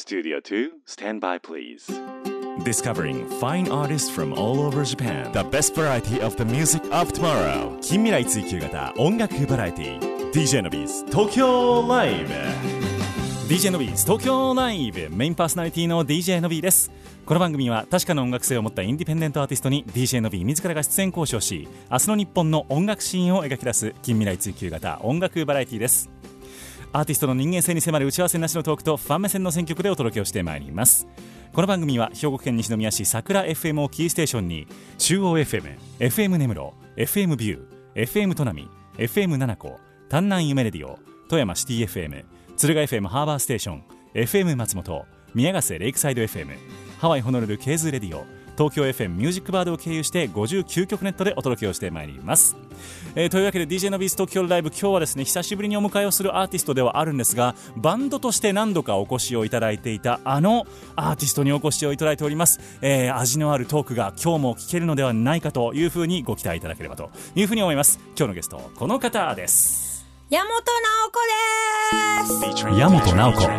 Studio 2, stand by please. Discovering fine artists from all over Japan. The best variety of the music of tomorrow. 近未来追求型音楽バラエティ DJ のビーズ東京ライブ DJ のビーズ東京ライブメインパーソナリティの DJ のビーです。この番組は確かな音楽性を持ったインディペンデントアーティストに DJ のビー自らが出演交渉し、明日の日本の音楽シーンを描き出す近未来追求型音楽バラエティです。アーティストの人間性に迫る打ち合わせなしのトークとファン目線の選曲でお届けをしてまいります。この番組は兵庫県西宮市桜 FM をキーステーションに中央 FM、FM 根室、FM ビュー、FM 砺波、FM 七子、丹南夢レディオ、富山シティ FM、敦賀 FM ハーバーステーション、FM 松本、宮ヶ瀬レイクサイド FM、ハワイホノルルケーズレディオ、東京 FM ミュージックバードを経由して59曲ネットでお届けをしてまいります。というわけで DJ のビース東京ライブ、今日はですね久しぶりにお迎えをするアーティストではあるんですが、バンドとして何度かお越しをいただいていたあのアーティストにお越しをいただいております。味のあるトークが今日も聞けるのではないかというふうにご期待いただければというふうに思います。今日のゲストこの方です。 山本直子です。 山本直子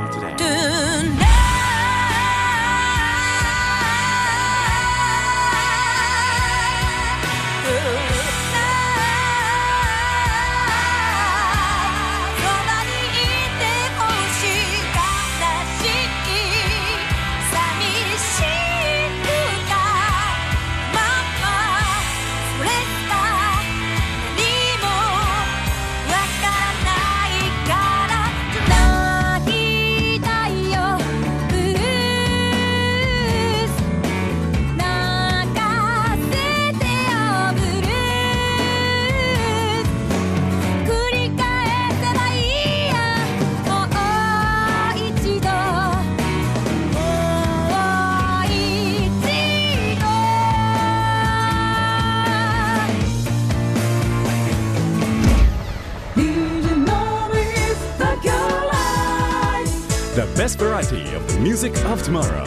The best variety of the music of tomorrow.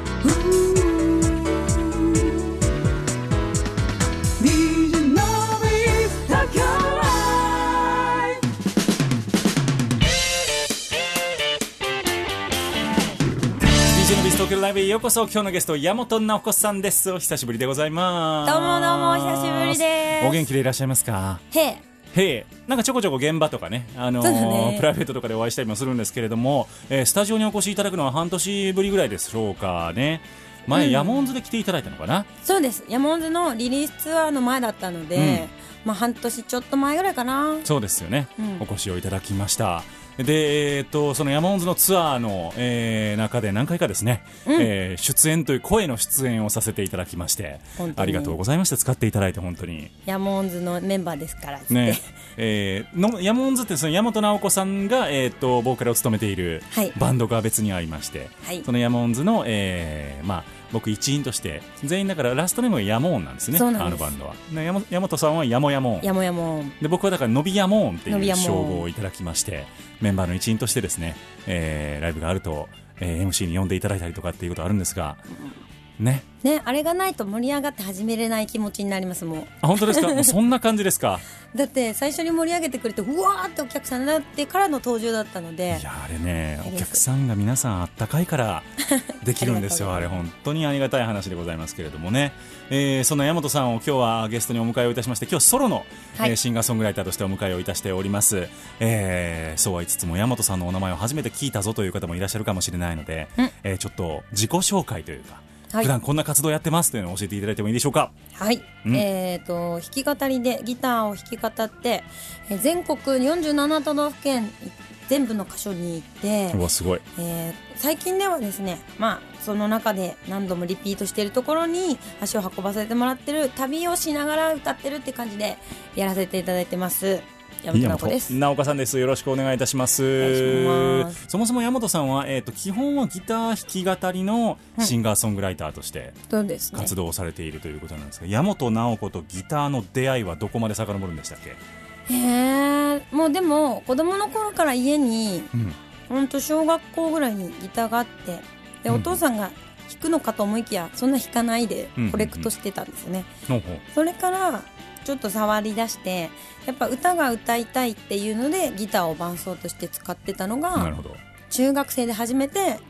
DJ のビーズ東京ライブ。 DJ のビース東京ライブへようこそ。今日のゲスト山本直子さんです。お久しぶりでございます。 どうもどうもお久しぶりです。 お元気でいらっしゃいますか？ へへい、なんかちょこちょこ現場とかね、プライベートとかでお会いしたりもするんですけれども、スタジオにお越しいただくのは半年ぶりぐらいでしょうかね。前、ヤモンズで来ていただいたのかな。 そうです。ヤモンズのリリースツアーの前だったので、半年ちょっと前ぐらいかな。 そうですよね、お越しをいただきました。で、そのヤモンズのツアーの、中で何回かですね、出演という声の出演をさせていただきまして、ありがとうございました。使っていただいて本当に。 ヤモンズのメンバーですからってね。ヤモンズってその山本直子さんが、ボーカルを務めているバンドが別にありまして、そのヤモンズの、僕一員として全員だからラストネームがヤモーンなんですね。あのバンドは山本さんはヤモヤモーンで、僕はだからノビヤモーンっていう称号をいただきまして、メンバーの一員としてですね、ライブがあると、MC に呼んでいただいたりとかっていうことあるんですがね、 あれがないと盛り上がって始めれない気持ちになりますもん。 あ、本当ですか？もうそんな感じですか？ だって最初に盛り上げてくれてうわーってお客さんになってからの登場だったので、 いやあれね、お客さんが皆さんあったかいからできるんですよ。あれ本当にありがたい話でございますけれどもね、その山本さんを今日はゲストにお迎えをいたしまして、今日ソロの、シンガーソングライターとしてお迎えをいたしております。そうは言いつつも山本さんのお名前を初めて聞いたぞという方もいらっしゃるかもしれないので、ちょっと自己紹介というか、普段こんな活動やってますというのを教えていただいてもいいでしょうか？はい、 弾き語りでギターを弾き語って、全国47都道府県全部の箇所に行って、 うわすごい、 最近ではですね、その中で何度もリピートしているところに足を運ばせてもらってる、旅をしながら歌ってるって感じでやらせていただいてます。山本直子です。 直子さんです。よろしくお願いいたします。そもそも山本さんは、基本はギター弾き語りのシンガーソングライターとして活動をされているということなんですが、山本直子とギターの出会いはどこまで遡るんでしたっけ？ もうでも子供の頃から家に、本当小学校ぐらいにギターがあって、でお父さんが弾くのかと思いきやそんな弾かないでコレクトしてたんですよね。それからちょっと触り出して、やっぱ歌が歌いたいっていうのでギターを伴奏として使ってたのが、中学生で初めて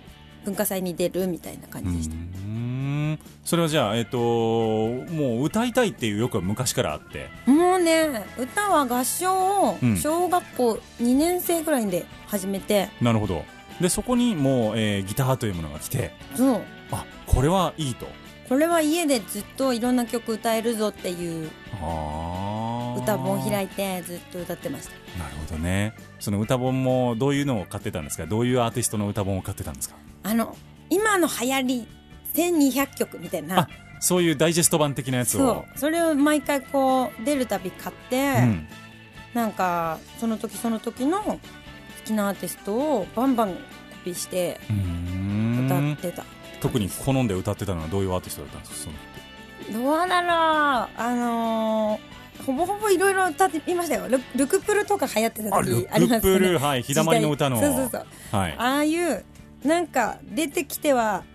文化祭に出るみたいな感じでした。 それはじゃあ、もう歌いたいっていう欲は昔からあって、 もうね歌は合唱を小学校2年生ぐらいで始めて、 なるほど。でそこにもう、ギターというものが来て、 そうこれはいいと、 これは家でずっといろんな曲歌えるぞっていう歌本を開いてずっと歌ってました。 なるほどね。その歌本もどういうのを買ってたんですか？どういうアーティストの歌本を買ってたんですか？ 今の流行り1200曲みたいな、 そういうダイジェスト版的なやつを、 それを毎回こう出るたび買って、なんかその時その時の好きなアーティストをバンバンコピーして歌ってた。 特に好んで歌ってたのはどういうアーティストだったんですか？ どうだろう、ほぼほぼいろいろ歌っていましたよ。ルクプルとか流行ってた時ありますよね。 ルクプル、日だまりの歌の、 そう、ああいうなんか出てきて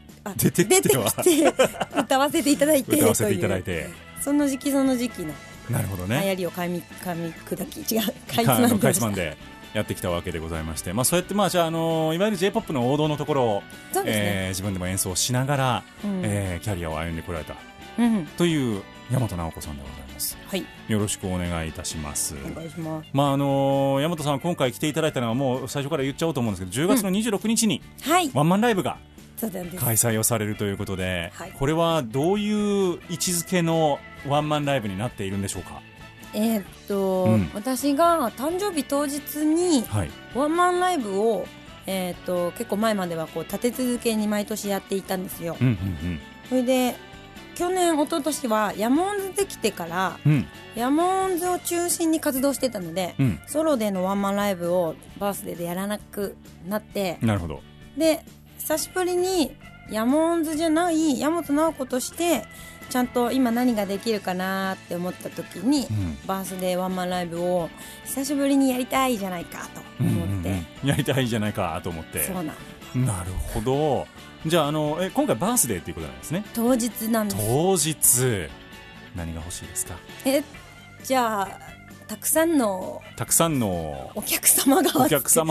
歌わせていただいて歌わせていただいて、 その時期のなるほどね、 流行りをかいつまんでやってきたわけでございまして、そうやってじゃあ、いわゆる J-POP の王道のところを、自分でも演奏しながら、キャリアを歩んでこられた、という大和直子さんでございます。よろしくお願いいたします。 お願いします。 大和さん今回来ていただいたのはもう最初から言っちゃおうと思うんですけど、10月の26日にワンマンライブが開催をされるということで、これはどういう位置づけのワンマンライブになっているんでしょうか？ 私が誕生日当日にワンマンライブを、結構前まではこう立て続けに毎年やっていたんですよ。それで去年一昨年はヤモンズできてから、ヤモンズを中心に活動してたので、ソロでのワンマンライブをバースデーでやらなくなって、 なるほど。 で久しぶりにヤモンズじゃない大和直子としてちゃんと今何ができるかなって思った時に、バースデーワンマンライブを久しぶりにやりたいじゃないかと思って、 やりたいじゃないかと思って。 そうなんなるほど。じゃあ、今回バースデーということなんですね。 当日なんです。 当日何が欲しいですか？ じゃあたくさんのお客様が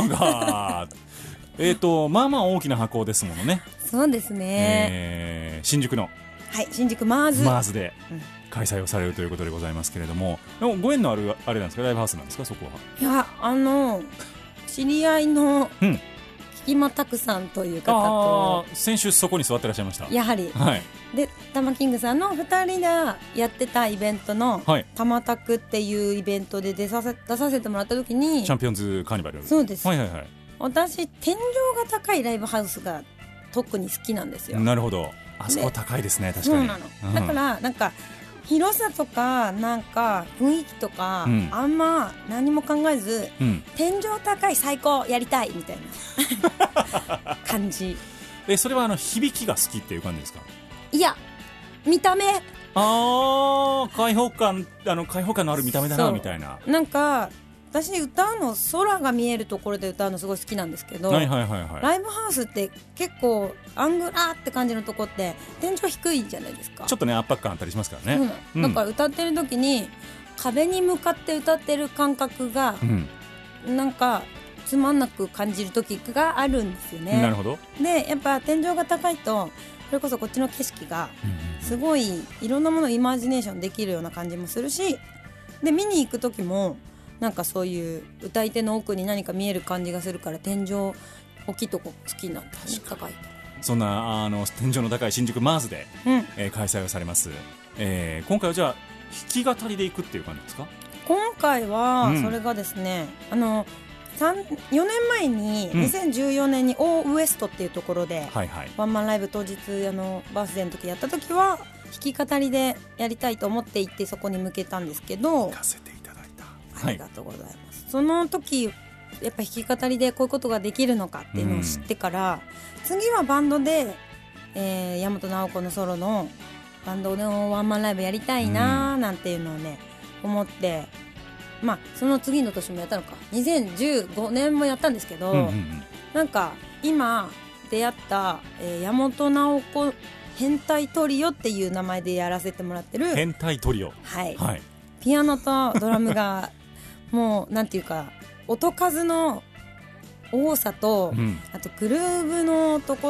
まあまあ大きな箱ですものね。 そうですね、 新宿の新宿マーズで、 開催をされるということでございますけれども、ご縁のあるあれなんですか？ライブハウスなんですか？そこは。 いや知り合いの木間拓さんという方と、 先週そこに座ってらっしゃいました。 やはり、でタマキングさんの2人がやってたイベントの、タマタクっていうイベントで出させてもらった時に、 チャンピオンズカーニバル。 そうです、私天井が高いライブハウスが特に好きなんですよ。 なるほど。あそこは高いですね。確かに。 そうなの、だからなんか広さとかなんか雰囲気とか、あんま何も考えず、天井高い最高やりたいみたいな感じ。 それは響きが好きっていう感じですか？ いや、見た目。 開放感のある見た目だなみたいな。 なんか私歌うの空が見えるところで歌うのすごい好きなんですけど、ライブハウスって結構アングラーって感じのとこって天井低いじゃないですか。 ちょっとね圧迫感あったりしますからね。 だから歌ってる時に壁に向かって歌ってる感覚が、なんかつまんなく感じる時があるんですよね。 なるほど。 でやっぱ天井が高いとそれこそこっちの景色がすごいいろんなものをイマジネーションできるような感じもするし、で見に行く時もなんかそういう歌い手の奥に何か見える感じがするから、天井大きいとこ好きなんだ。高い。 そんな天井の高い新宿マーズで、開催をされます。今回はじゃあ弾き語りでいくっていう感じですか？今回はそれがですね、4年前に2014年にオーウエストっていうところで、ワンマンライブ当日バースデーの時やった時は弾き語りでやりたいと思っていて、そこに向けたんですけど、 行かせていただいた。 ありがとうございます。その時やっぱ弾き語りでこういうことができるのかっていうのを知ってから、次はバンドで、大和直子のソロのバンドのワンマンライブやりたいななんていうのをね思って、その次の年もやったのか、2015年もやったんですけど、なんか今出会った、大和直子変態トリオっていう名前でやらせてもらってる変態トリオ、 ピアノとドラムがもうなんていうか音数の多さと、あとグルーブのところ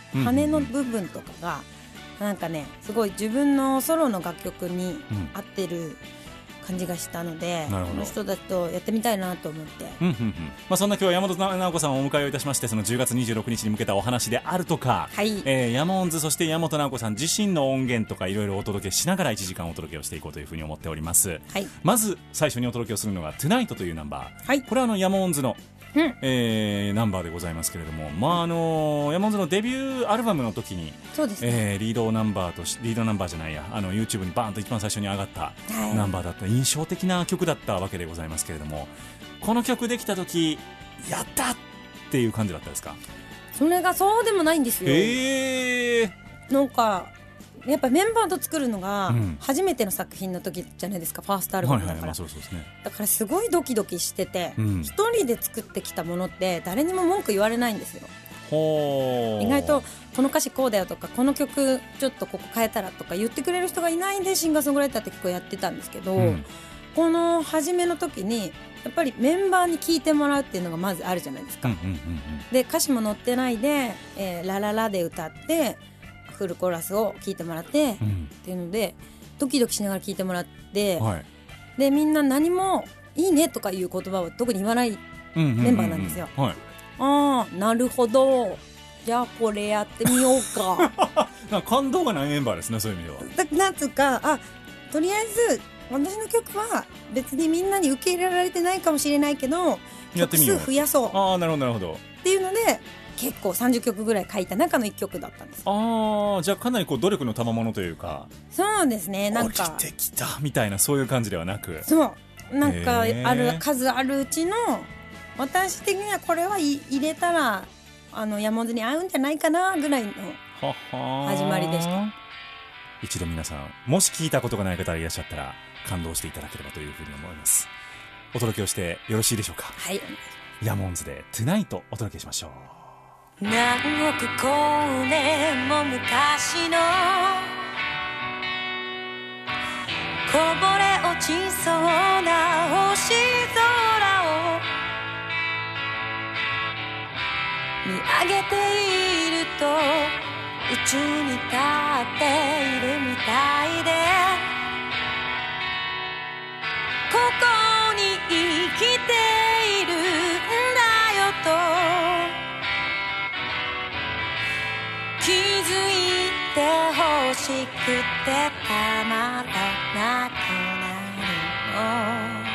羽の部分とかがなんかねすごい自分のソロの楽曲に合ってる感じがしたので、この人たちとやってみたいなと思って、 そんな今日は山本直子さんをお迎えをいたしまして、その10月26日に向けたお話であるとか、ヤモンズそして山本直子さん自身の音源とかいろいろお届けしながら1時間お届けをしていこうというふうに思っております。まず最初にお届けをするのが Tonight というナンバー、これはヤモンズのナンバーでございますけれども、ヤモンズのデビューアルバムの時にそうですね、 リードナンバーじゃないや、YouTube にバーンと一番最初に上がったナンバーだった、印象的な曲だったわけでございますけれども、この曲できた時やったっていう感じだったですか？ それがそうでもないんですよ。なんかやっぱメンバーと作るのが初めての作品の時じゃないですか、ファーストアルバムだから、だからすごいドキドキしてて、一人で作ってきたものって誰にも文句言われないんですよ。意外とこの歌詞こうだよとか、この曲ちょっとここ変えたらとか言ってくれる人がいないんでシンガーソングライターって結構やってたんですけど、この初めの時にやっぱりメンバーに聴いてもらうっていうのがまずあるじゃないですか。で歌詞も載ってないで、ラララで歌ってフルコーラスを聴いてもらって、っていうのでドキドキしながら聴いてもらって、でみんな何もいいねとかいう言葉を特に言わないメンバーなんですよ。ああなるほど、じゃあこれやってみようかなんか感動がないメンバーですね、そういう意味では。 なんつうか、とりあえず私の曲は別にみんなに受け入れられてないかもしれないけど曲数増やそう、 なるほどっていうので結構30曲ぐらい書いた中の1曲だったんです。 じゃあかなり努力の賜物というか。 そうですね、なんか降りてきたみたいなそういう感じではなく、 そうなんか数あるうちの私的にはこれは入れたらヤモンズに合うんじゃないかなぐらいの始まりでした。 一度皆さんもし聞いたことがない方がいらっしゃったら感動していただければというふうに思います。お届けをしてよろしいでしょうか？ はい、 ヤモンズで Tonight お届けしましょう。 何億光年も昔のこぼれ落ちそうな星空を見上げていると宇宙に立っているみたいで、ここに生きているんだよと気づいて欲しくてたまらなくなるの。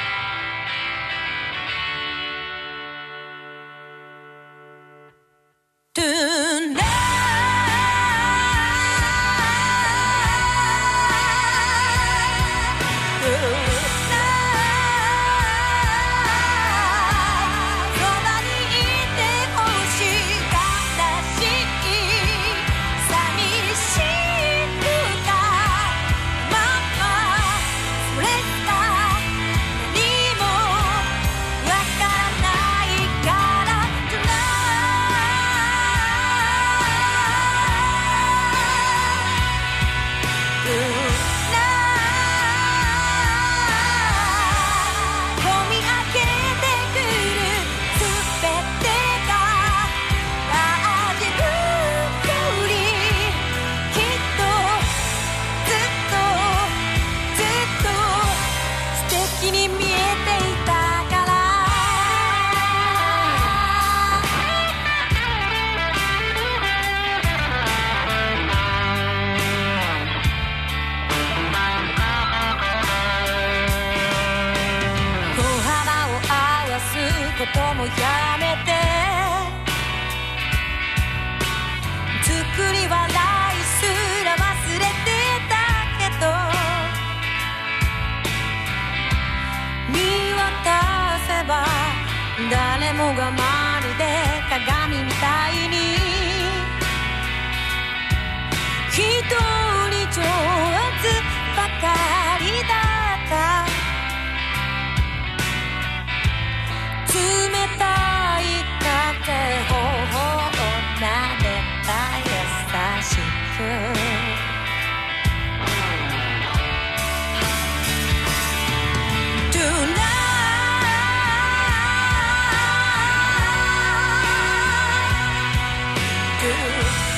こともやめて作り笑いすら忘れてたけど見渡せば誰もがまるで鏡みたいに一人上手ばかりだった冷たい風頬を撫でた優しくTonight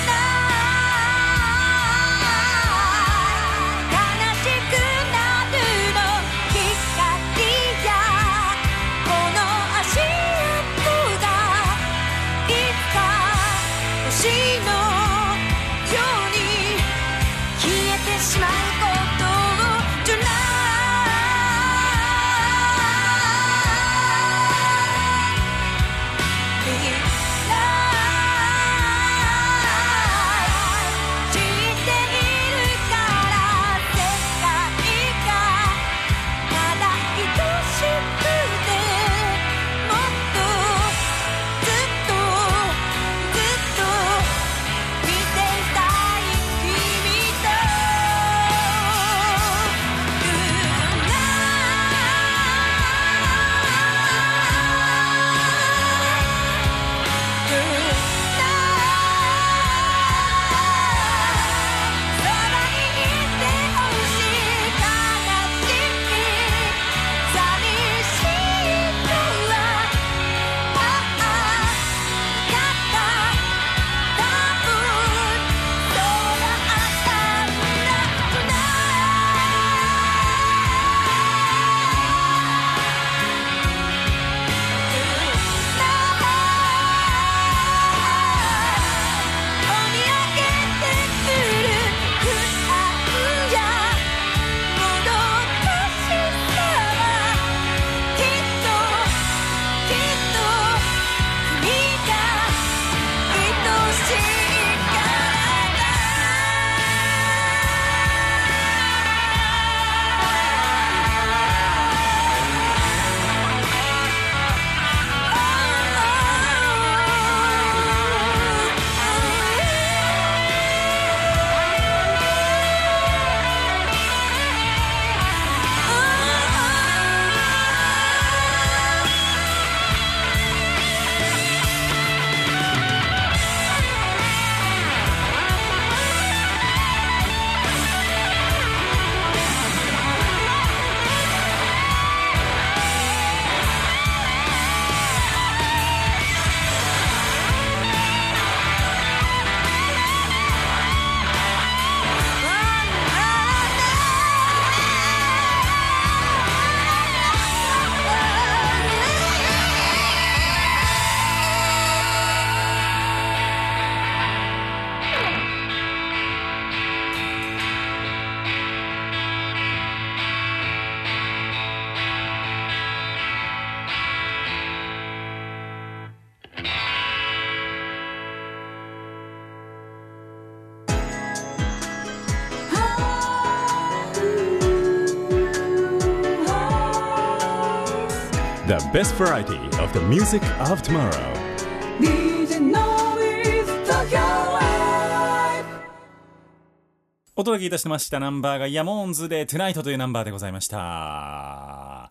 The best variety of the music of tomorrow. DJ Nobis Tokyo Live お届けいたしましたナンバーがヤモーンズで Tonight というナンバーでございました。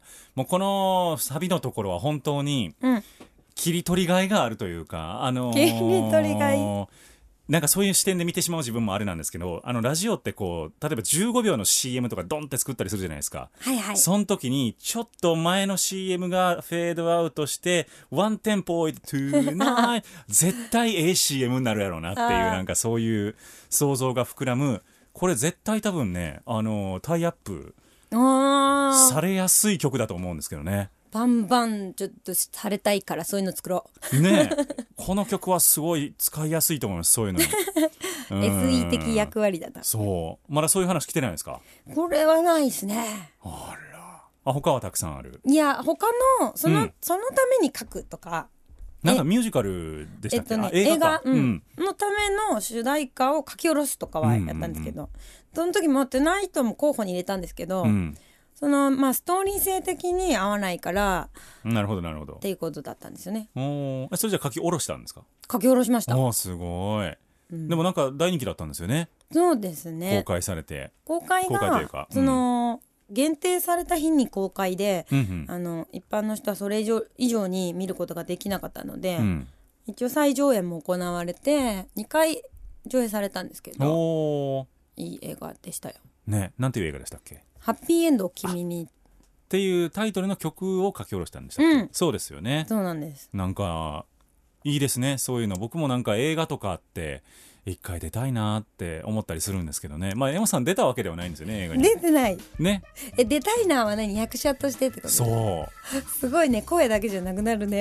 もうこのサビのところは本当に切り取りがいがあるというか、 切り取りがいなんかそういう視点で見てしまう自分もあれなんですけど、ラジオってこう例えば15秒の CM とかドンって作ったりするじゃないですか。 はいはい。 その時にちょっと前の CM がフェードアウトしてワンテンポ置いてトゥーナイ絶対CM になるやろうなっていうなんかそういう想像が膨らむ。これ絶対多分ねタイアップされやすい曲だと思うんですけどね。 バンバンちょっとされたいからそういうの作ろうねえこの曲はすごい使いやすいと思います。そういうのに SE 的役割だな。 そうまだそういう話来てないですか？ これはないですね。 あら他はたくさんある。 いや他のそのために書くとかなんかミュージカルでしたっけ？ 映画、のための主題歌を書き下ろすとかはやったんですけど、その時もトゥナイトも候補に入れたんですけど、そのストーリー性的に合わないからなるほどなるほどっていうことだったんですよね。 それじゃあ書き下ろしたんですか？ 書き下ろしました。 すごい、でもなんか大人気だったんですよね。 そうですね。 公開されて公開というかその、限定された日に公開で、一般の人はそれ以上に見ることができなかったので、一応再上映も行われて2回上映されたんですけど、いい映画でしたよね。なんていう映画でしたっけ？ ハッピーエンドを君にっていうタイトルの曲を書き下ろしたんでしたっけ？そうですよね。 そうなんです。 なんかいいですねそういうの。僕もなんか映画とかって一回出たいなって思ったりするんですけどね。エマさん出たわけではないんですよね映画に。 出てないね。 出たいなは何？役者としてってこと？ そうすごいね。声だけじゃなくなるね。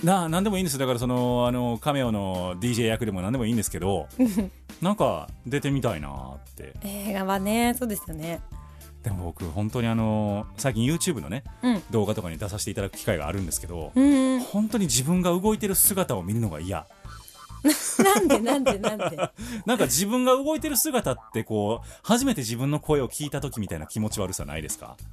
なんでもいいんですよ。だからそのカメオの DJ 役でもなんでもいいんですけどなんか出てみたいなって。 映画はね、そうですよね。 でも僕本当に最近 YouTube のね、動画とかに出させていただく機会があるんですけど、本当に自分が動いてる姿を見るのが嫌。 なんでなんか自分が動いてる姿ってこう初めて自分の声を聞いた時みたいな気持ち悪さないですか？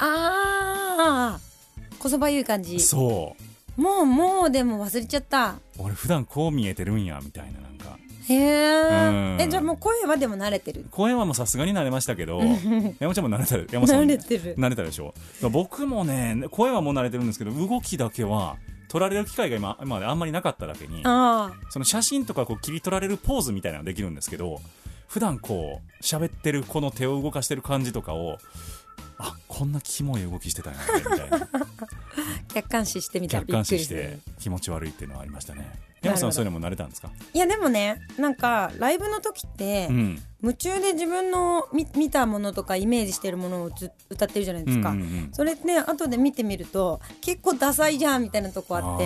こそばゆい感じ。 そうもうでも忘れちゃった。 俺普段こう見えてるんやみたいな。なんかへえ。じゃあもう声はでも慣れてる？ 声はもうさすがに慣れましたけど山ちゃんも慣れたら、山さん慣れてる。 慣れたでしょ。僕もね声はもう慣れてるんですけど、動きだけは撮られる機会が今まであんまりなかっただけに、その写真とかこう切り取られるポーズみたいなのができるんですけど、普段こう喋ってるこの手を動かしてる感じとかを、こんなキモい動きしてたんやみたいな客観視してみたら客観視して気持ち悪いっていうのはありましたね。山さんそういうのも慣れたんですか？ いやでもね、なんかライブの時って、夢中で自分の見たものとかイメージしてるものを歌ってるじゃないですか、それね後で見てみると結構ダサいじゃんみたいなとこあって、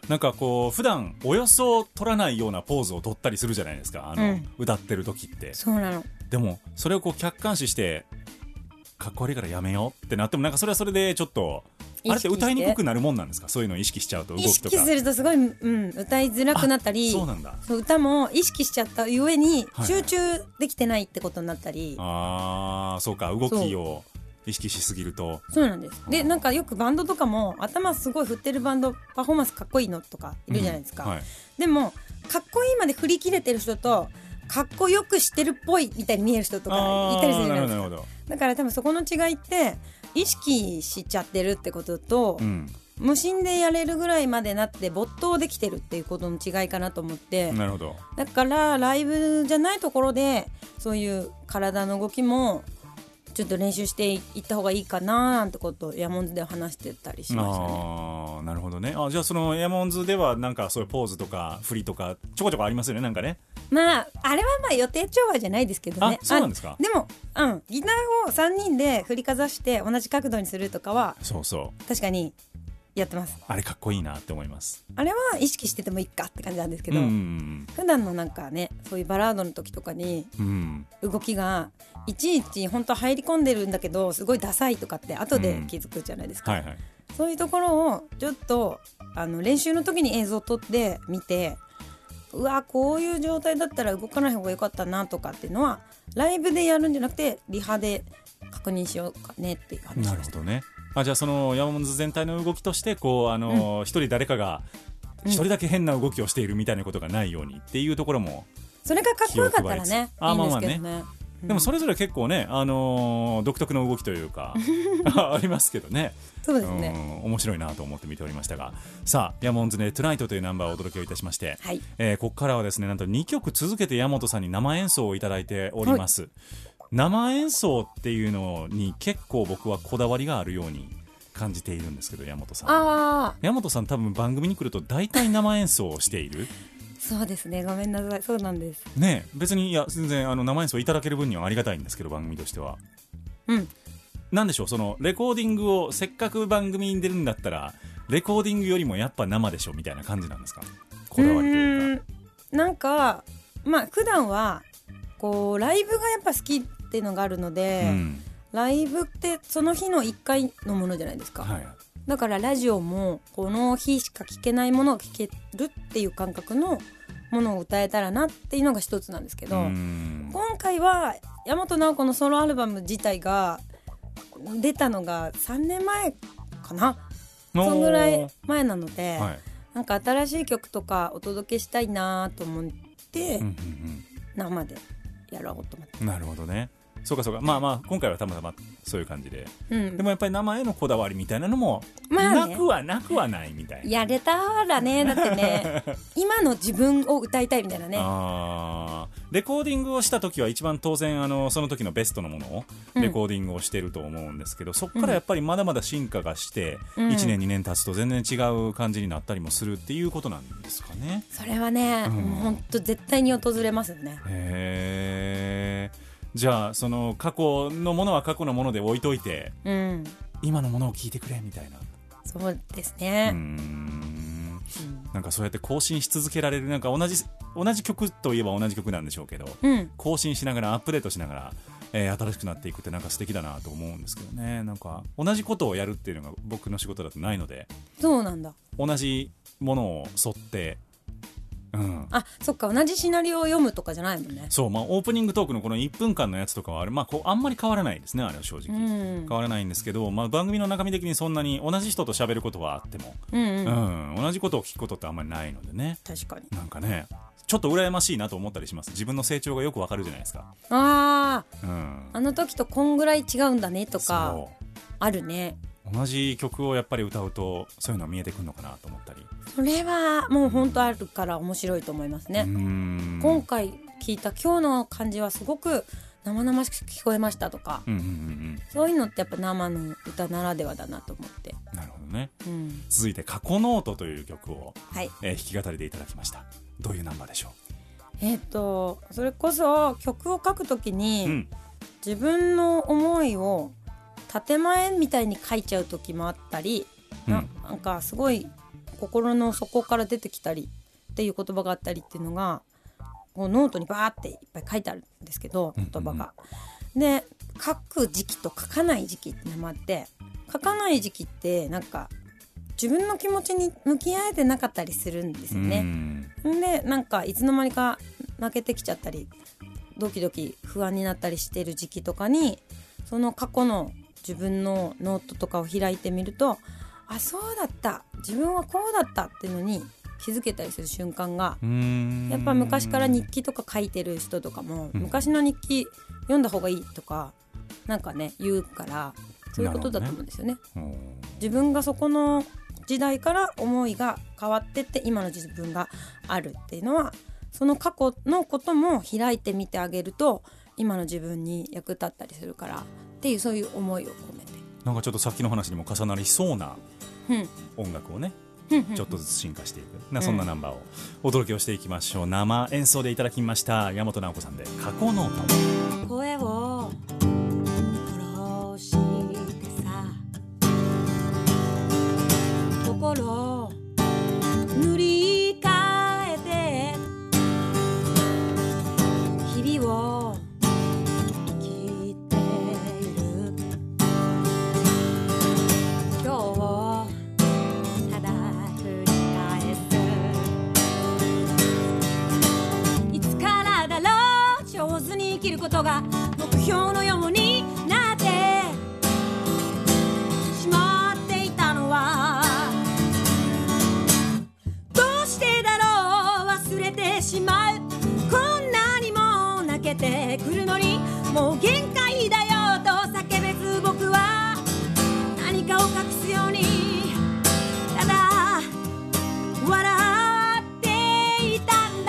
なんかこう普段およそ取らないようなポーズを取ったりするじゃないですか、歌ってる時って。 そうなの。 でもそれをこう客観視してかっこ悪いからやめようってなっても、なんかそれはそれでちょっとあれって歌いにくくなるもんなんですか？そういうのを意識しちゃうと動きとか。 意識するとすごい、歌いづらくなったり。 そうなんだ。 そう、歌も意識しちゃったゆえに集中できてないってことになったり、 そうか、動きを意識しすぎると。 そうなんです。でなんかよくバンドとかも頭すごい振ってるバンドパフォーマンスかっこいいのとかいるじゃないですか、でもかっこいいまで振り切れてる人とかっこよくしてるっぽいみたいに見える人とかいたりするじゃないですか。だから多分そこの違いって意識しちゃってるってことと、無心でやれるぐらいまでなって没頭できてるっていうことの違いかなと思って。 なるほど。 だからライブじゃないところでそういう体の動きもちょっと練習していった方がいいかななんてことをヤモンズでは話してたりしましたね。 なるほどね。じゃあそのヤモンズではなんかそういうポーズとか振りとかちょこちょこありますよね、なんかね。 あれは予定調和じゃないですけどね。 そうなんですか。 でも、ギターを3人で振りかざして同じ角度にするとかは確かにやってます。 あれかっこいいなって思います。 あれは意識しててもいいかって感じなんですけど、普段のなんかね、そういうバラードの時とかに動きがいちいち本当入り込んでるんだけどすごいダサいとかって後で気づくじゃないですか、そういうところをちょっと練習の時に映像を撮って見て、こういう状態だったら動かない方が良かったなとかっていうのはライブでやるんじゃなくてリハで確認しようかねっていう話でした。 なるほどね。じゃあそのヤモンズ全体の動きとしてこう一人誰かが一人だけ変な動きをしているみたいなことがないようにっていうところも、 それがかっこよかったらねいいんですけどね。 でもそれぞれ結構ね、独特の動きというかありますけどね。 そうですね、 面白いなと思って見ておりましたが、さあヤモンズでトゥナイトというナンバーをお届けをいたしまして、ここからはですね、なんと2曲続けて山本さんに生演奏をいただいております、生演奏っていうのに結構僕はこだわりがあるように感じているんですけど、山本さん多分番組に来ると大体生演奏をしているそうですね、ごめんなさい、そうなんですね。別に全然生演奏いただける分にはありがたいんですけど、番組としてはなんでしょう、そのレコーディングをせっかく番組に出るんだったらレコーディングよりもやっぱ生でしょみたいな感じなんですか？こだわりというか。 なんか普段はこうライブがやっぱ好きっていうのがあるので、ライブってその日の1回のものじゃないですか、だからラジオもこの日しか聴けないものを聴けるっていう感覚のものを歌えたらなっていうのが一つなんですけど、今回は大和直子のソロアルバム自体が出たのが3年前かな、そのぐらい前なので、なんか新しい曲とかお届けしたいなと思って、生でやろうと思って。 なるほどね。そうかそうか。今回はたまたまそういう感じで、でもやっぱり生へのこだわりみたいなのもなくはないみたいな。 やれたらね、だってね今の自分を歌いたいみたいなね。 レコーディングをした時は一番当然その時のベストのものをレコーディングをしてると思うんですけど、そこからやっぱりまだまだ進化がして、1年2年経つと全然違う感じになったりもするっていうことなんですかね。 それはね、もう本当絶対に訪れますよね。 へー。じゃあその過去のものは過去のもので置いといて、今のものを聞いてくれみたいな。 そうですね。 なんかそうやって更新し続けられる、なんか同じ曲といえば同じ曲なんでしょうけど、更新しながらアップデートしながら、新しくなっていくってなんか素敵だなと思うんですけどね。なんか同じことをやるっていうのが僕の仕事だとないので。 そうなんだ。 同じものを沿って、 あ、そっか、同じシナリオを読むとかじゃないもんね。 そう、まあ、オープニングトークのこの1分間のやつとかはまあ、あんまり変わらないですね、あれは正直、変わらないんですけど、まあ、番組の中身的にそんなに同じ人と喋ることはあっても、同じことを聞くことってあんまりないのでね。 確かに。 なんかね、ちょっと羨ましいなと思ったりします。自分の成長がよくわかるじゃないですか。 あの時とこんぐらい違うんだねとかあるね。 同じ曲をやっぱり歌うとそういうのは見えてくるのかなと思ったり。 それはもう本当あるから面白いと思いますね。今回聞いた今日の感じはすごく生々しく聞こえましたとか、そういうのってやっぱ生の歌ならではだなと思って。 なるほどね、続いて過去ノートという曲を、 はい弾き語りでいただきました。どういうナンバーでしょう？それこそ曲を書くときに、自分の思いを建前みたいに書いちゃう時もあったり、なんかすごい心の底から出てきたりっていう言葉があったりっていうのがこうノートにバーっていっぱい書いてあるんですけど、言葉が、で書く時期と書かない時期ってのもあって、書かない時期ってなんか自分の気持ちに向き合えてなかったりするんですよね。でなんかいつの間にか負けてきちゃったりドキドキ不安になったりしてる時期とかに、その過去の自分のノートとかを開いてみると、あ、そうだった、自分はこうだったっていうのに気づけたりする瞬間が、やっぱ昔から日記とか書いてる人とかも、昔の日記読んだ方がいいとかなんかね言うから、そういうことだと思うんですよね。自分がそこの時代から思いが変わってって今の自分があるっていうのは、その過去のことも開いてみてあげると今の自分に役立ったりするからっていう、そういう思いを込めて、 なんかちょっとさっきの話にも重なりそうな音楽をね、ちょっとずつ進化していく、そんなナンバーをお届けをしていきましょう。生演奏でいただきました山本直子さんで過去ノート。 声を殺してさ、心塗り替えて日々を生きている。今日をただ繰り返す。いつからだろう上手に生きることが目標のようになってしまっていたのは、どうしてだろう忘れてしまう。こんなにも泣けてくるのにもう限界だよと叫べず、僕は何かを隠すようにただ笑っていたんだ。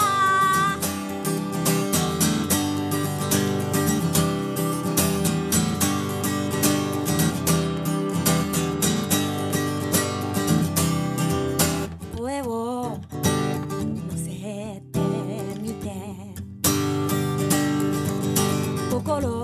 声を乗せてみて心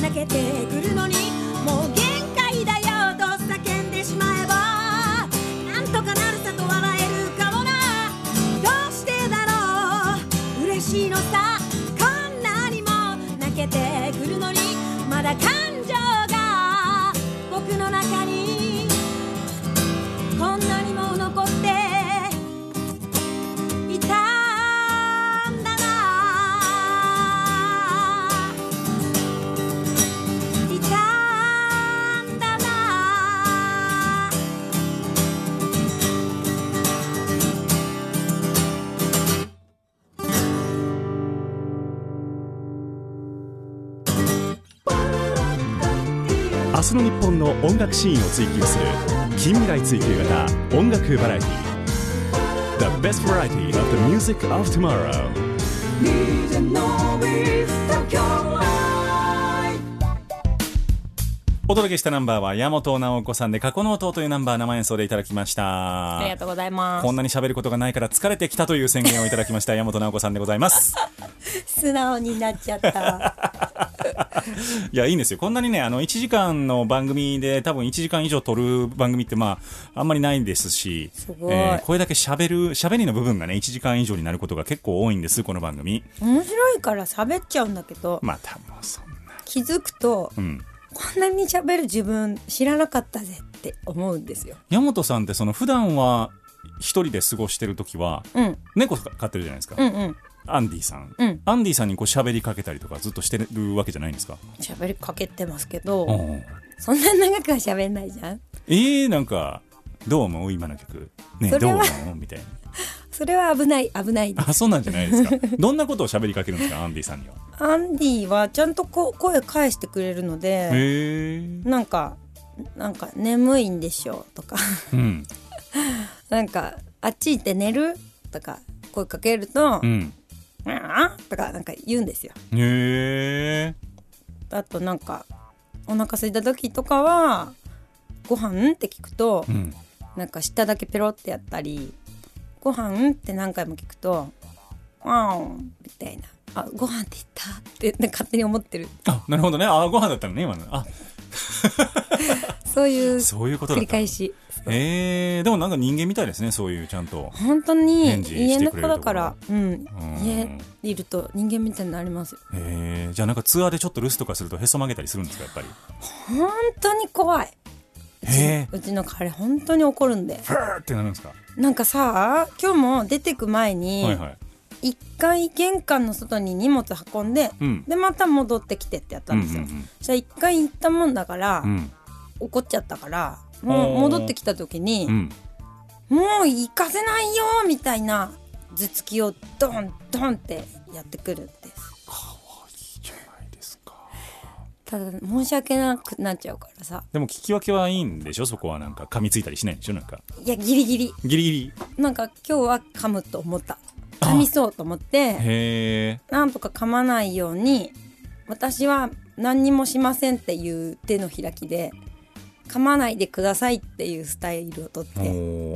泣けてくるのにもう限界だよと叫んでしまえばなんとかなるさと笑えるかもな。どうしてだろう嬉しいのさこんなにも泣けてくるのにまだ感情が僕の中にこんなにも残っていたんだないたんだな。 明日の日本の音楽シーンを追求する近未来追求型音楽バラエティ The best variety of the music of tomorrow。 DJ Nobis Tokyo Live。 お届けしたナンバーは山本直子さんで過去の音というナンバー生演奏でいただきました。 ありがとうございます。 こんなに喋ることがないから疲れてきたという宣言をいただきました山本直子さんでございます。 素直になっちゃったいやいいんですよ。こんなにね1時間の番組で多分1時間以上撮る番組ってあんまりないんですし、 すごい、 これだけ喋りの部分がね1時間以上になることが結構多いんですこの番組。 面白いから喋っちゃうんだけど、 またもうそんな、 気づくと、 うん、 こんなに喋る自分知らなかったぜって思うんですよ。 山本さんって普段は一人で過ごしてる時は、 うん、 猫飼ってるじゃないですか、 うんうん、 アンディさん、 うん、 アンディさんに喋りかけたりとかずっとしてるわけじゃないんですか。 喋りかけてますけど、そんな長くは喋んないじゃん。 なんかどう思う今の曲ね、どう思うみたいな。 それは危ないです。 そうなんじゃないですか。どんなことを喋りかけるんですかアンディさんには。 アンディはちゃんと声返してくれるので、なんか眠いんでしょとか、うん、なんかあっち行って寝るとか声かけると、うん、とかなんか言うんですよ。あとなんかお腹空いた時とかはご飯って聞くと、うん、なんか舌だけペロってやったり、ご飯って何回も聞くとワーンみたいな、ご飯って言ったって勝手に思ってる。 なるほどね。ご飯だったのね今の。 そういうことだった。繰り返し。 でもなんか人間みたいですね。そういうちゃんと本当に家の子だから、家にいると人間みたいになりますよ。 じゃあなんかツアーでちょっと留守とかするとへそ曲げたりするんですかやっぱり。 本当に怖い。うちの彼本当に怒るんで。 フーってなるんですか。 なんかさ、今日も出てく前に、一回玄関の外に荷物運んで、でまた戻ってきてってやったんですよ。じゃあ一回行ったもんだから、怒っちゃったから、もう戻ってきた時に、もう行かせないよみたいな頭突きをドンドンってやってくるんです。 かわいいじゃないですか。 ただ申し訳なくなっちゃうからさ。 でも聞き分けはいいんでしょ。そこはなんか噛みついたりしないんでしょ。なんかいやギリギリなんか今日は噛むと思った。噛みそうと思ってなんとか噛まないように、私は何にもしませんっていう手の開きで噛まないでくださいっていうスタイルをとって、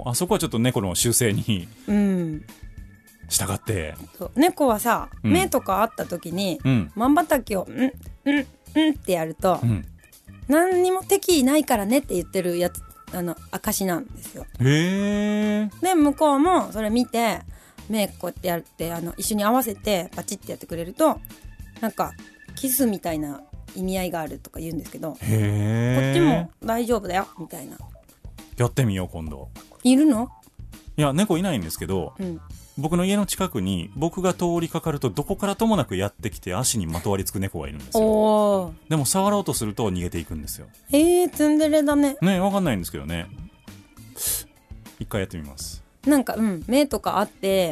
そこはちょっと猫の習性に従って、 猫はさ、目とかあった時にまんばたきをってやると、何にも敵意ないからねって言ってるやつ証なんですよ。で向こうもそれ見て目こうやってやって一緒に合わせてパチッてやってくれると、なんかキスみたいな意味合いがあるとか言うんですけど、こっちも大丈夫だよみたいな。 やってみよう今度。 いるの？ いや猫いないんですけど、僕の家の近くに僕が通りかかるとどこからともなくやってきて足にまとわりつく猫がいるんですよ。でも触ろうとすると逃げていくんですよ。 ツンデレだね。 分かんないんですけどね。一回やってみます。 なんか目とかあって、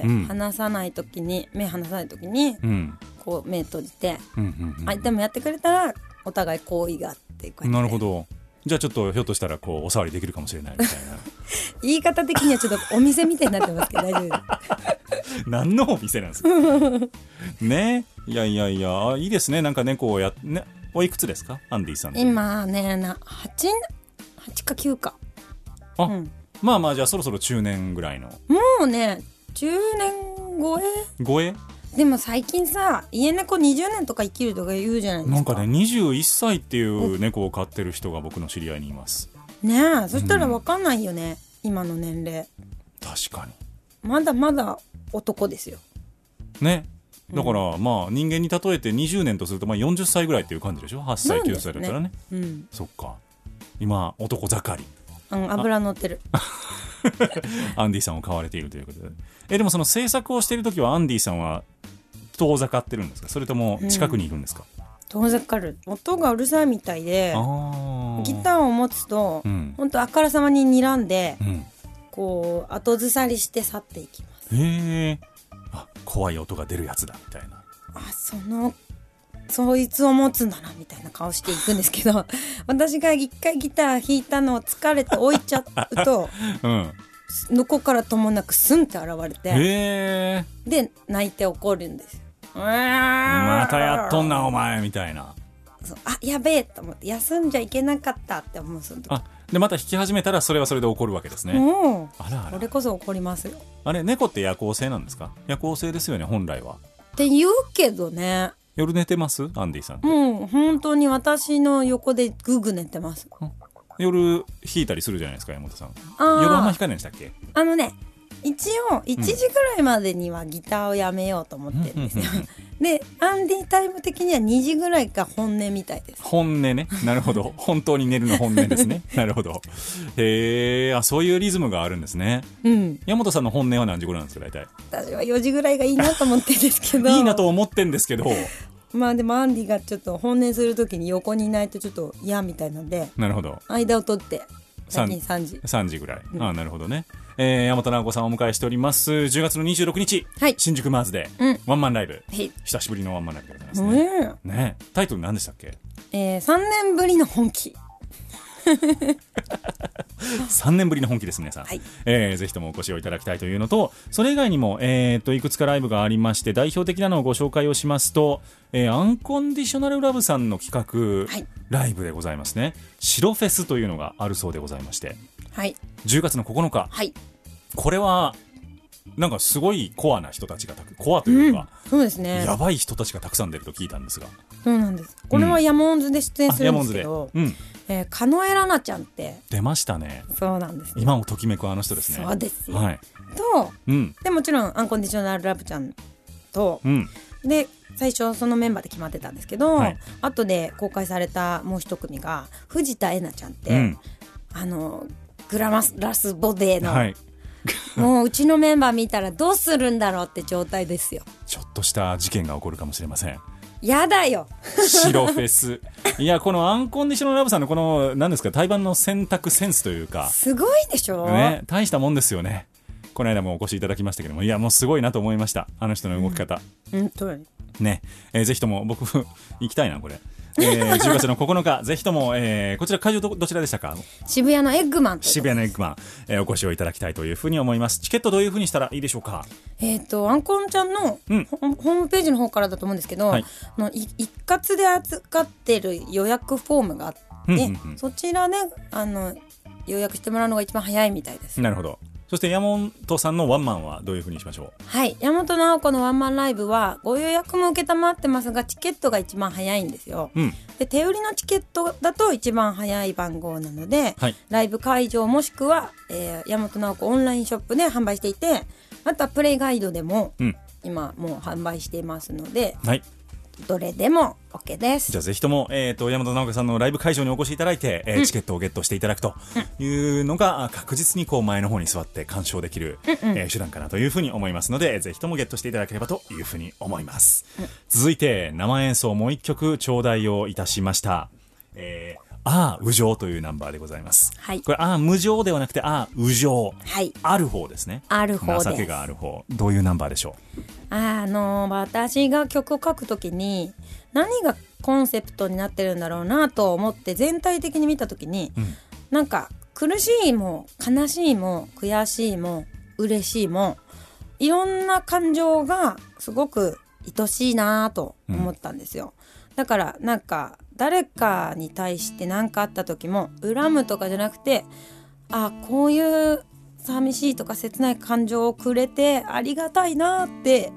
離さない時にこう目閉じて、相手もやってくれたらお互い好意があってこうやって。 なるほど。じゃあちょっとひょっとしたらこうお触りできるかもしれないみたいな言い方的にはちょっとお店みたいになってますけど大丈夫何のお店なんですかね。いやいいですね。なんか猫をね、おいくつですかアンディさん。 今ね8か9か。 まあじゃあそろそろ中年ぐらいの。 もうね中年超えでも最近さ家猫20年とか生きるとか言うじゃないですか。 なんかね21歳っていう猫を飼ってる人が僕の知り合いにいますねえ、そしたら分かんないよね、今の年齢。 確かにまだまだ男ですよね。だから、まあ人間に例えて20年とするとまあ40歳ぐらいっていう感じでしょ。8歳9歳だったらね、 うん、 そっか今男盛り、 油乗ってるアンディさんを飼われているということで、でもその制作をしているときはアンディさんは遠ざかってるんですか、それとも近くにいるんですか？ 遠ざかる。音がうるさいみたいで、ギターを持つと、本当あからさまに睨んで、こう後ずさりして去っていきます。 へえ、怖い音が出るやつだみたいな。 そいつを持つんだなみたいな顔していくんですけど私が一回ギター弾いたのを疲れて置いちゃうと、どこからともなくスンって現れて、で泣いて怒るんですよ。 またやっとんなお前みたいな。 やべえと思って休んじゃいけなかったって思う。その時でまた弾き始めたらそれはそれで怒るわけですね。あらあら、 これこそ怒りますよ。 あれ猫って夜行性なんですか？夜行性ですよね本来はって言うけどね。 夜寝てますアンディさんって？ 本当に私の横でグーグー寝てます。 夜弾いたりするじゃないですか山本さん。夜あんま弾かないんでしたっけ？ 一応1時ぐらいまでにはギターをやめようと思ってるんですよでアンディタイム的には2時ぐらいが本音みたいです。 本音ね、なるほど本当に寝るの本音ですねなるほど。そういうリズムがあるんですね。山本さんの本音は何時頃なんですか大体？ 私は4時ぐらいがいいなと思ってるんですけどいいなと思ってんですけどまあでもアンディがちょっと本音するときに横にいないとちょっと嫌みたいなんで、 なるほど、 間を取って最近3時ぐらい、なるほどね。山本直子さんをお迎えしております。10月の26日、新宿マーズでワンマンライブ、久しぶりのワンマンライブでございますね。タイトル何でしたっけ ？3年ぶりの本気 3年ぶりの本気です皆さん、ぜひともお越しをいただきたいというのと、それ以外にも、いくつかライブがありまして、代表的なのをご紹介をしますと、アンコンディショナルラブさんの企画、ライブでございますね。白フェスというのがあるそうでございまして、10月の9日、これはなんかすごいコアな人たちがコアというか、 そうですね、 やばい人たちがたくさん出ると聞いたんですが。 そうなんです。これはヤモンズで出演するんですけど、カノエラナちゃんって出ましたね。 そうなんです、 今もときめくあの人ですね。 そうですよ、と、でもちろんアンコンディショナルラブちゃんと、で最初そのメンバーで決まってたんですけど、後で公開されたもう一組が藤田恵奈ちゃんって、グラマラスボデーの、もううちのメンバー見たらどうするんだろうって状態ですよ。 ちょっとした事件が起こるかもしれません。 やだよ白フェスいや、このアンコンディショナルラブさんのこの何ですか、対バンの選択センスというか、 すごいでしょ、 大したもんですよね。この間もお越しいただきましたけども、いやもうすごいなと思いました、あの人の動き方、 本当にね。ぜひとも僕行きたいなこれ。10月の9日ぜひとも、こちら会場 どちらでしたか？ 渋谷のエッグマン、 渋谷のエッグマン、お越しをいただきたいというふうに思います。チケットどういうふうにしたらいいでしょうか？ アンコンちゃんの、ホームページの方からだと思うんですけど、一括で扱ってる予約フォームがあって、そちらで予約してもらうのが一番早いみたいです。 なるほど。そして山本さんのワンマンはどういうふうにしましょう？ 山本直子のワンマンライブはご予約も受けたまってますが、チケットが一番早いんですよ、で手売りのチケットだと一番早い番号なので、ライブ会場もしくは、山本直子オンラインショップで販売していて、あとはプレイガイドでも、今もう販売していますので、どれでも OK です。 じゃあぜひとも、山本直子さんのライブ会場にお越しいただいて、チケットをゲットしていただくというのが、確実にこう前の方に座って鑑賞できる、手段かなというふうに思いますので、ぜひともゲットしていただければというふうに思います、続いて生演奏もう一曲頂戴をいたしました。無情というナンバーでございます、これ無情ではなくて無情、ある方ですね。 ある方です。 情けがある方。どういうナンバーでしょう？ 私が曲を書くときに何がコンセプトになってるんだろうなと思って全体的に見たときに、なんか苦しいも悲しいも悔しいも嬉しいもいろんな感情がすごく愛しいなと思ったんですよ、だからなんか誰かに対して何かあった時も恨むとかじゃなくて、こういう寂しいとか切ない感情をくれてありがたいなって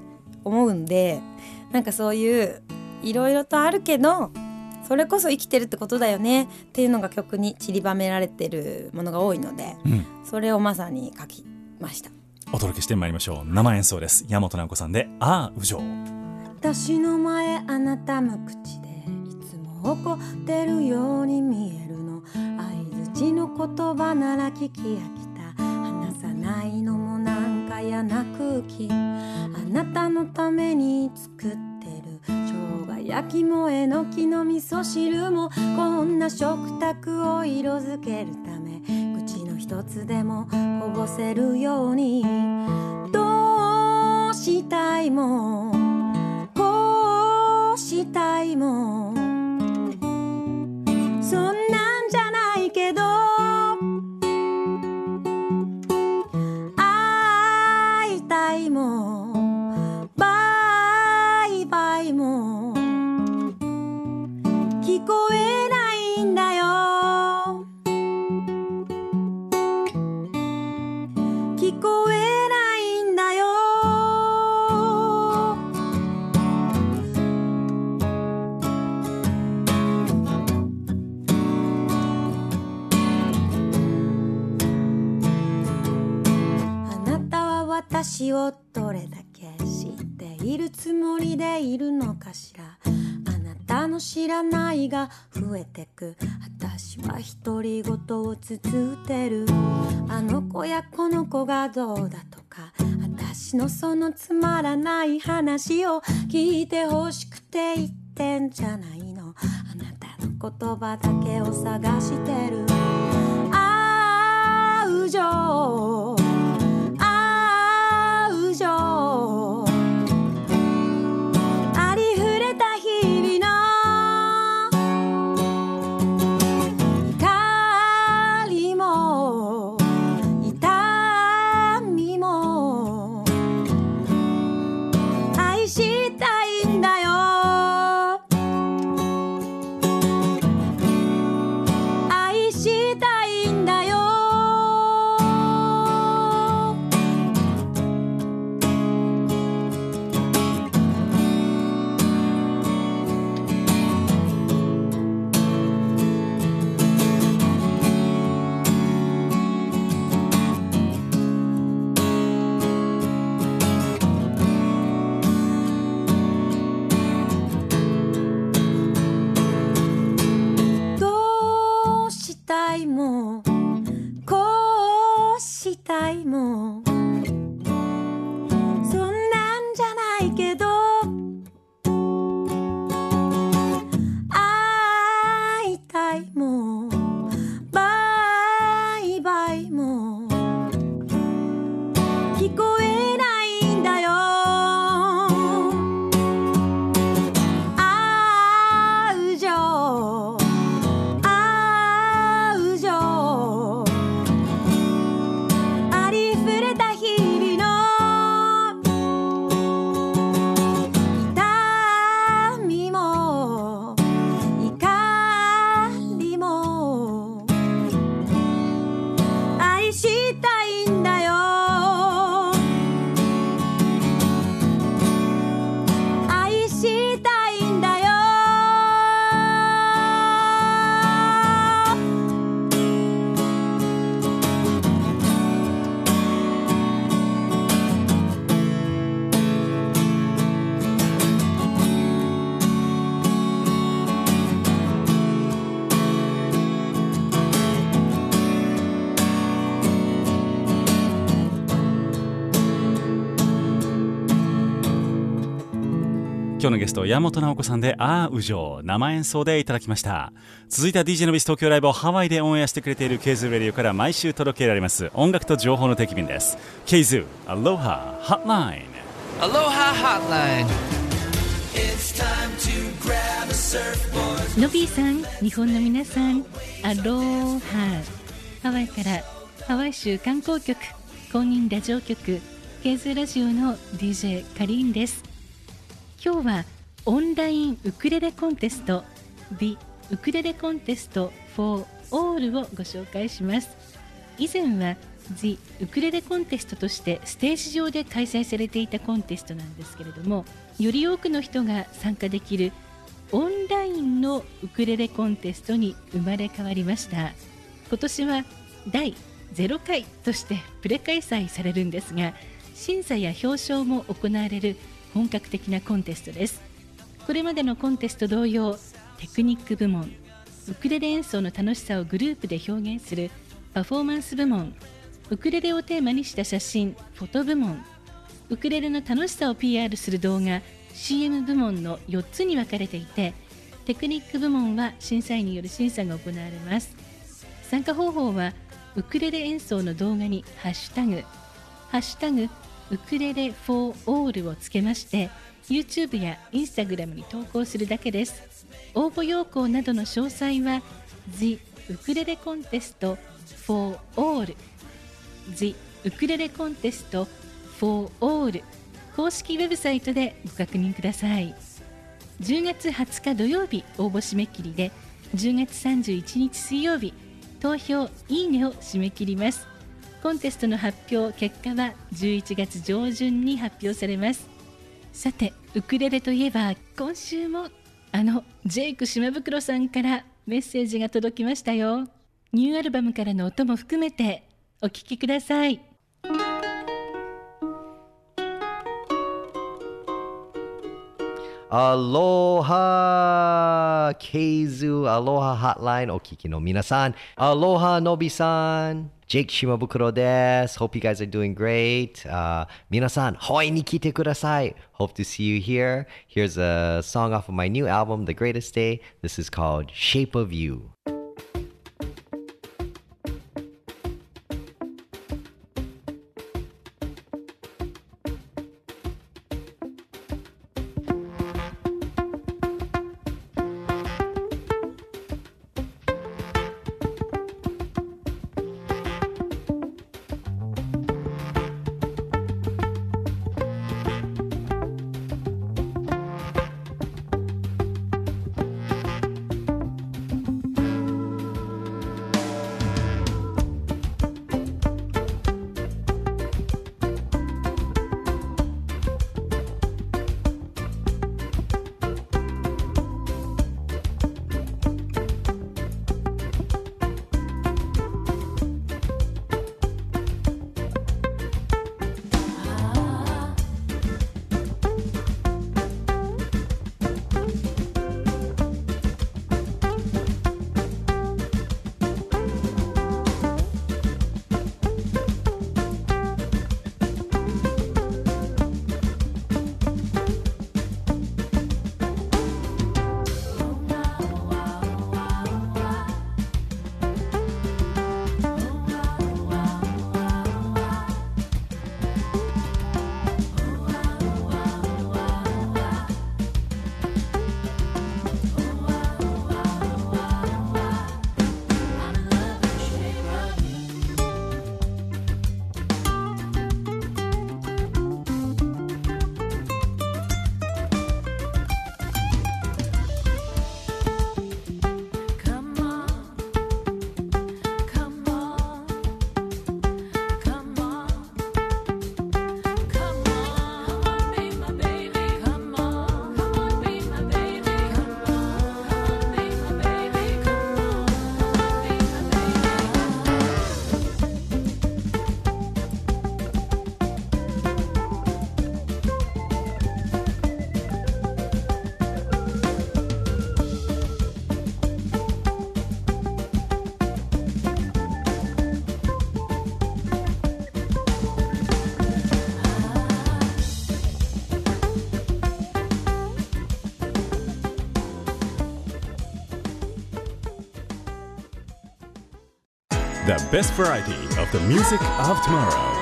思うんで、なんかそういういろいろとあるけどそれこそ生きてるってことだよねっていうのが曲に散りばめられてるものが多いので、それをまさに書きました。 お届けしてまいりましょう。生演奏です。大和直子さんでああ宇城。 私の前あなた無口でいつも怒ってるように見えるの、相槌の言葉なら聞き飽きた、話さないのもなんか嫌な空気、あなたのために作ってる生姜焼きもえのきの味噌汁もこんな食卓を色づけるため、口の一つでもこぼせるように、どうしたいもこうしたいもそんなんじゃないけど、会いたいもバイバイも聞こえないんだよ、聞こえないんだよ。あなたは私をどれだけ知っているつもりでいるのかしら、あなたの知らないが増えてく、私は独り言をつつってる、あの子やこの子がどうだとか、私のそのつまらない話を聞いてほしくて言ってんじゃないの、あなたの言葉だけを探してる、ああ宇城ああ宇城、ありふれた日々の怒りも痛みも愛したいんだよ、愛したいんだよ。どうしたいもこうしたいもそんなんじゃないけど、会いたいもバイバイも聞こえないんだよ、ああ宇城ああ宇城、ありふれた日々の痛みも怒りも愛したいんだよ、愛したいんだよ。 今日のゲスト大和直子さんでああ宇城、生演奏でいただきました。続いては DJ のビス東京ライブをハワイでオンエアしてくれている K-ZOO レディオから毎週届けられます音楽と情報の定期便です。 K-ZOO Aloha Hotline。 Aloha Hotline。 のびーさん、日本の皆さん、アローハ。ハワイからハワイ州観光局公認ラジオ局 K-ZOO ラジオの DJ カリーンです。今日はオンラインウクレレコンテスト The ウクレレコンテスト for All をご紹介します。以前は The ウクレレコンテストとしてステージ上で開催されていたコンテストなんですけれども、より多くの人が参加できるオンラインのウクレレコンテストに生まれ変わりました。今年は第0回としてプレ開催されるんですが、審査や表彰も行われる本格的なコンテストです。これまでのコンテスト同様、テクニック部門、ウクレレ演奏の楽しさをグループで表現するパフォーマンス部門、ウクレレをテーマにした写真フォト部門、ウクレレの楽しさを PR する動画 CM 部門の4つに分かれていて、テクニック部門は審査員による審査が行われます。参加方法はウクレレ演奏の動画にハッシュタグウクレレ for all をつけまして YouTube や Instagram に投稿するだけです。応募要項などの詳細は The ウクレレコンテスト for all The ウクレレコンテスト for all 公式ウェブサイトでご確認ください。10月20日土曜日応募締め切りで、10月31日水曜日投票いいねを締め切ります。コンテストの発表結果は11月上旬に発表されます。さて、ウクレレといえば今週もジェイク島袋さんからメッセージが届きましたよ。ニューアルバムからの音も含めてお聴きください。 アロハケイズアロハハットラインお聞きの皆さん、アロハノビさん、ジェイク島袋です。Hope you guys are doing great. 皆さん、ハワイに来てください。Hope to see you here. Here's a song off of my new album, The Greatest Day. This is called Shape of you.The best variety of the music of tomorrow.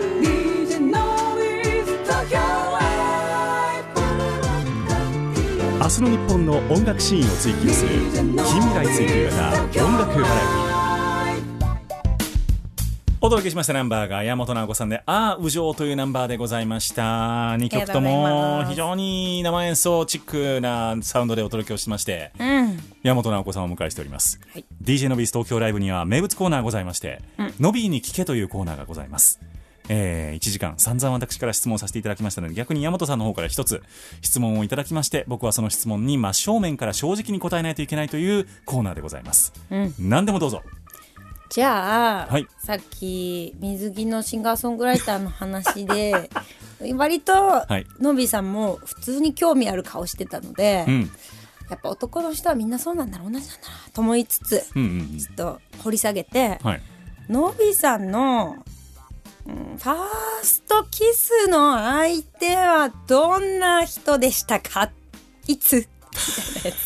明日の日本の音楽シーンを追求する近未来追求型音楽バラエティ。 お届けしましたナンバーが山本直子さんであーうじょうというナンバーでございました。2曲とも非常に生演奏チックなサウンドでお届けをしまして、山本直子さんをお迎えしております、はい、DJ のビース東京ライブには名物コーナーございまして、のびーに聞けというコーナーがございます。1時間散々私から質問させていただきましたので、逆に山本さんの方から一つ質問をいただきまして、僕はその質問に真正面から正直に答えないといけないというコーナーでございます、何でもどうぞ。 じゃあ、 はい、 さっき水着のシンガーソングライターの話で割と、のびさんも普通に興味ある顔してたので、やっぱ男の人はみんなそうなんだろう、同じなんだなと思いつつ、ちょっと掘り下げて、のびさんのファーストキスの相手はどんな人でしたか、いつみたいなや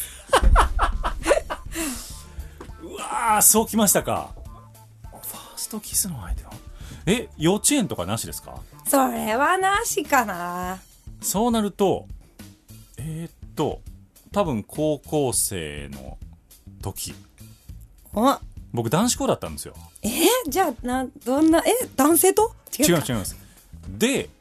つうわー、そうきましたか。ファーストキスの相手は幼稚園とかなしですか。 それはなしかな。 そうなると多分高校生の時、僕男子校だったんですよ。 じゃあどんな男性と違います。で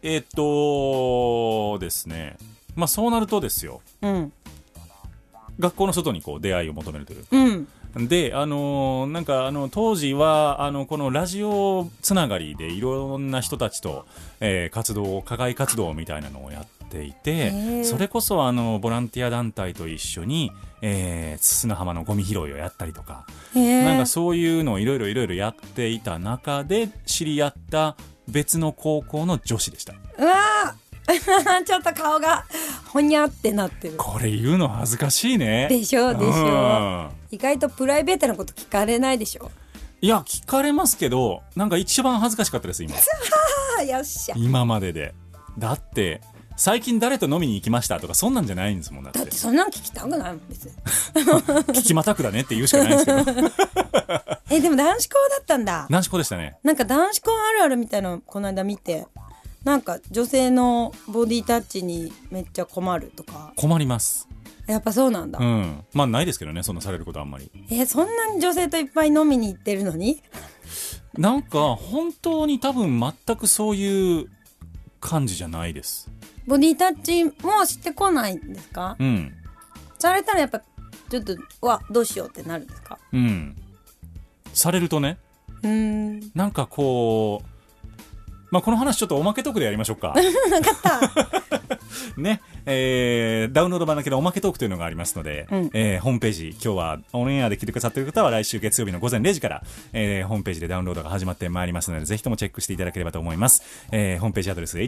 ですね、まあそうなるとですよ、学校の外にこう出会いを求めるという、でなんか当時はこのラジオつながりでいろんな人たちと、課外活動みたいなのをやっていて、それこそボランティア団体と一緒に、砂浜のゴミ拾いをやったりとか、なんかそういうのをいろいろやっていた中で知り合った別の高校の女子でした。 うわちょっと顔がほにゃってなってる。 これ言うの恥ずかしいね。 でしょ。意外とプライベートなこと聞かれないでしょ。 いや聞かれますけど、なんか一番恥ずかしかったです今よっしゃ。 今までで。だって最近誰と飲みに行きましたとかそんなんじゃないんですもん。だってそんなん聞きたくないもん別に聞きまたくだねって言うしかないんですけどでも男子校だったんだ。 男子校でしたね。 なんか男子校あるあるみたいなのこの間見て、なんか女性のボディタッチにめっちゃ困るとか。 困ります。 やっぱそうなんだ。 まあないですけどね、そんなされることはあんまり。 そんなに女性といっぱい飲みに行ってるのになんか本当に多分全くそういう感じじゃないです。 ボディタッチもしてこないんですか。されたらやっぱちょっとどうしようってなるんですか。されるとね、なんかこう、まあ、この話ちょっとおまけトークでやりましょうか。 分かったね、ダウンロード版だけどおまけトークというのがありますので、ホームページ、今日はオンエアで聞いてくださっている方は来週月曜日の午前0時から、ホームページでダウンロードが始まってまいりますので、ぜひともチェックしていただければと思います。ホームページアドレス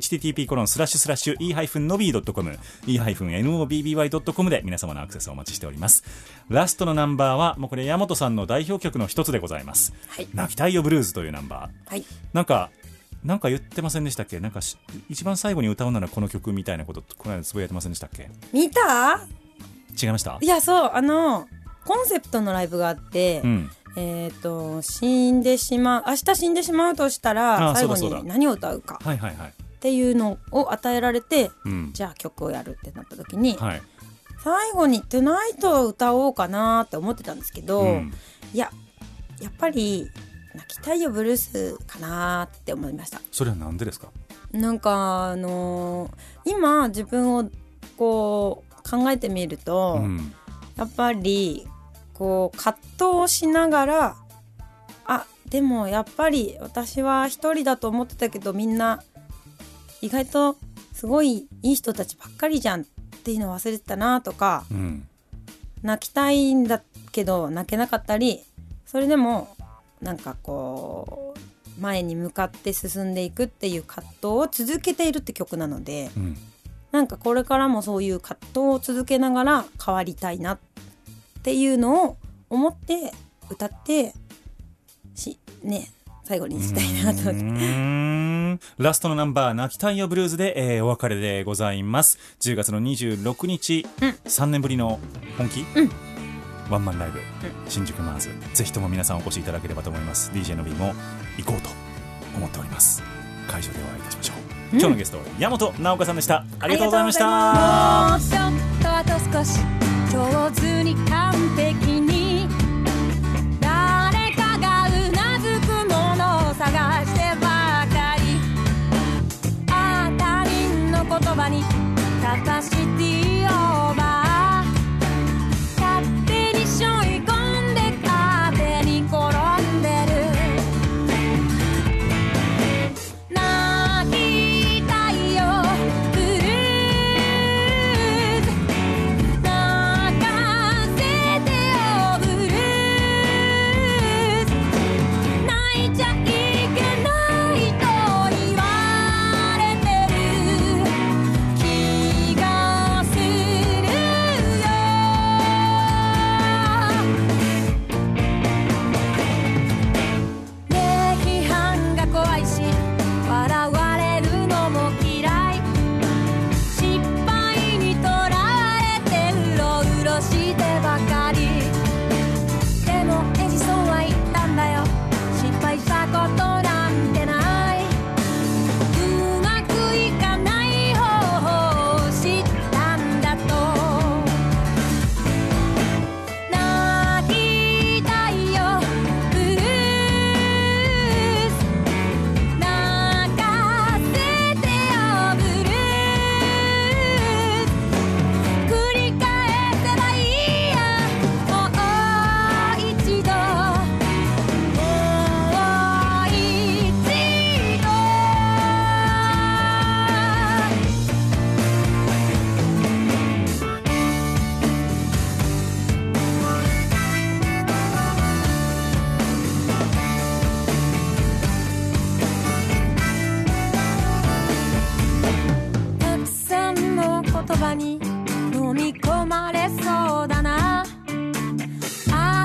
http://e-nobby.com e-nobby.com で皆様のアクセスをお待ちしております。ラストのナンバーはもうこれ山本さんの代表曲の一つでございます、泣きたいよブルーズというナンバー、なんか言ってませんでしたっけ。なんか一番最後に歌うならこの曲みたいなことこの間つぶやいてませんでしたっけ。 見た？ 違いました？ いやそうコンセプトのライブがあって、死んでしまう、明日死んでしまうとしたら最後に何を歌うかっていうのを与えられて、じゃあ曲をやるってなった時に、最後にトゥナイトを歌おうかなって思ってたんですけど、やっぱり泣きたいよブルースかなって思いました。 それはなんでですか。 なんか今自分をこう考えてみると、やっぱりこう葛藤をしながら、でもやっぱり私は一人だと思ってたけどみんな意外とすごいいい人たちばっかりじゃんっていうのを忘れてたなとか、泣きたいんだけど泣けなかったり、それでもなんかこう前に向かって進んでいくっていう葛藤を続けているって曲なので、なんかこれからもそういう葛藤を続けながら変わりたいなっていうのを思って歌って最後にしたいなと思って。 ラストのナンバー泣きたいよブルーズで、お別れでございます。10月の26日、3年ぶりの本気、ワンマンライブ、新宿マーズ、ぜひとも皆さんお越しいただければと思います。 DJ のびも行こうと思っております。会場でお会いいたしましょう。今日のゲスト山本直子さんでした。ありがとうございました。 もうちょっとあと少し上手に完璧に誰かがうなずくものを探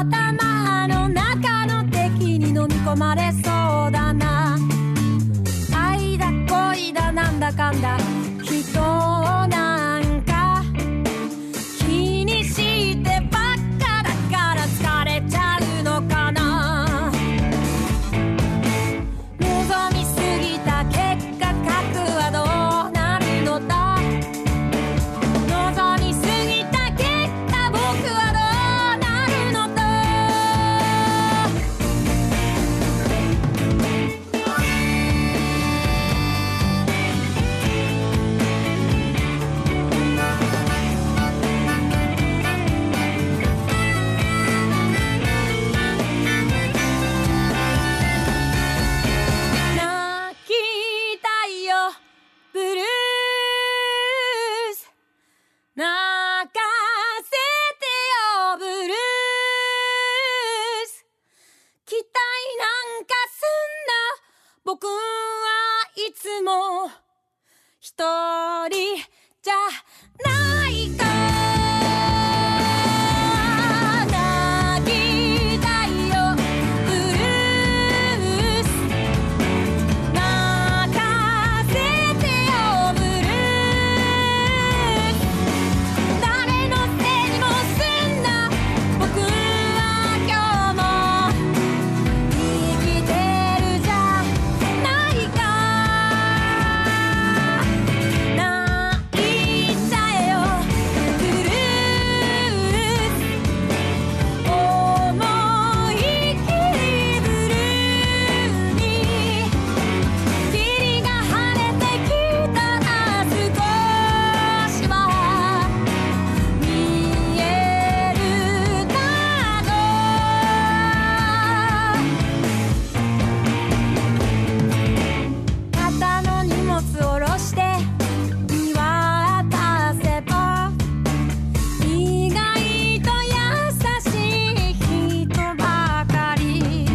頭の中の敵に飲み込まれそうだな。愛だ恋だなんだかんだ人なんか気にしてばっかだから疲れちゃうのかな。望みすぎた結果核はどうなるのだ。望みすぎた結果僕はどうなるのだ。泣きたいよブルース泣かせてよブルース期待なんかすんな僕はいつも一人じゃないか。泣きたいよブルース泣かせてよブルース誰のせいにもすんな僕は今日も生きてるじゃないか。泣いちゃえよブルース思い切りブルーに霧が晴れてきたら少しは見えるだろう。肩の荷物下ろして見渡せば意外と優しい人ばかり。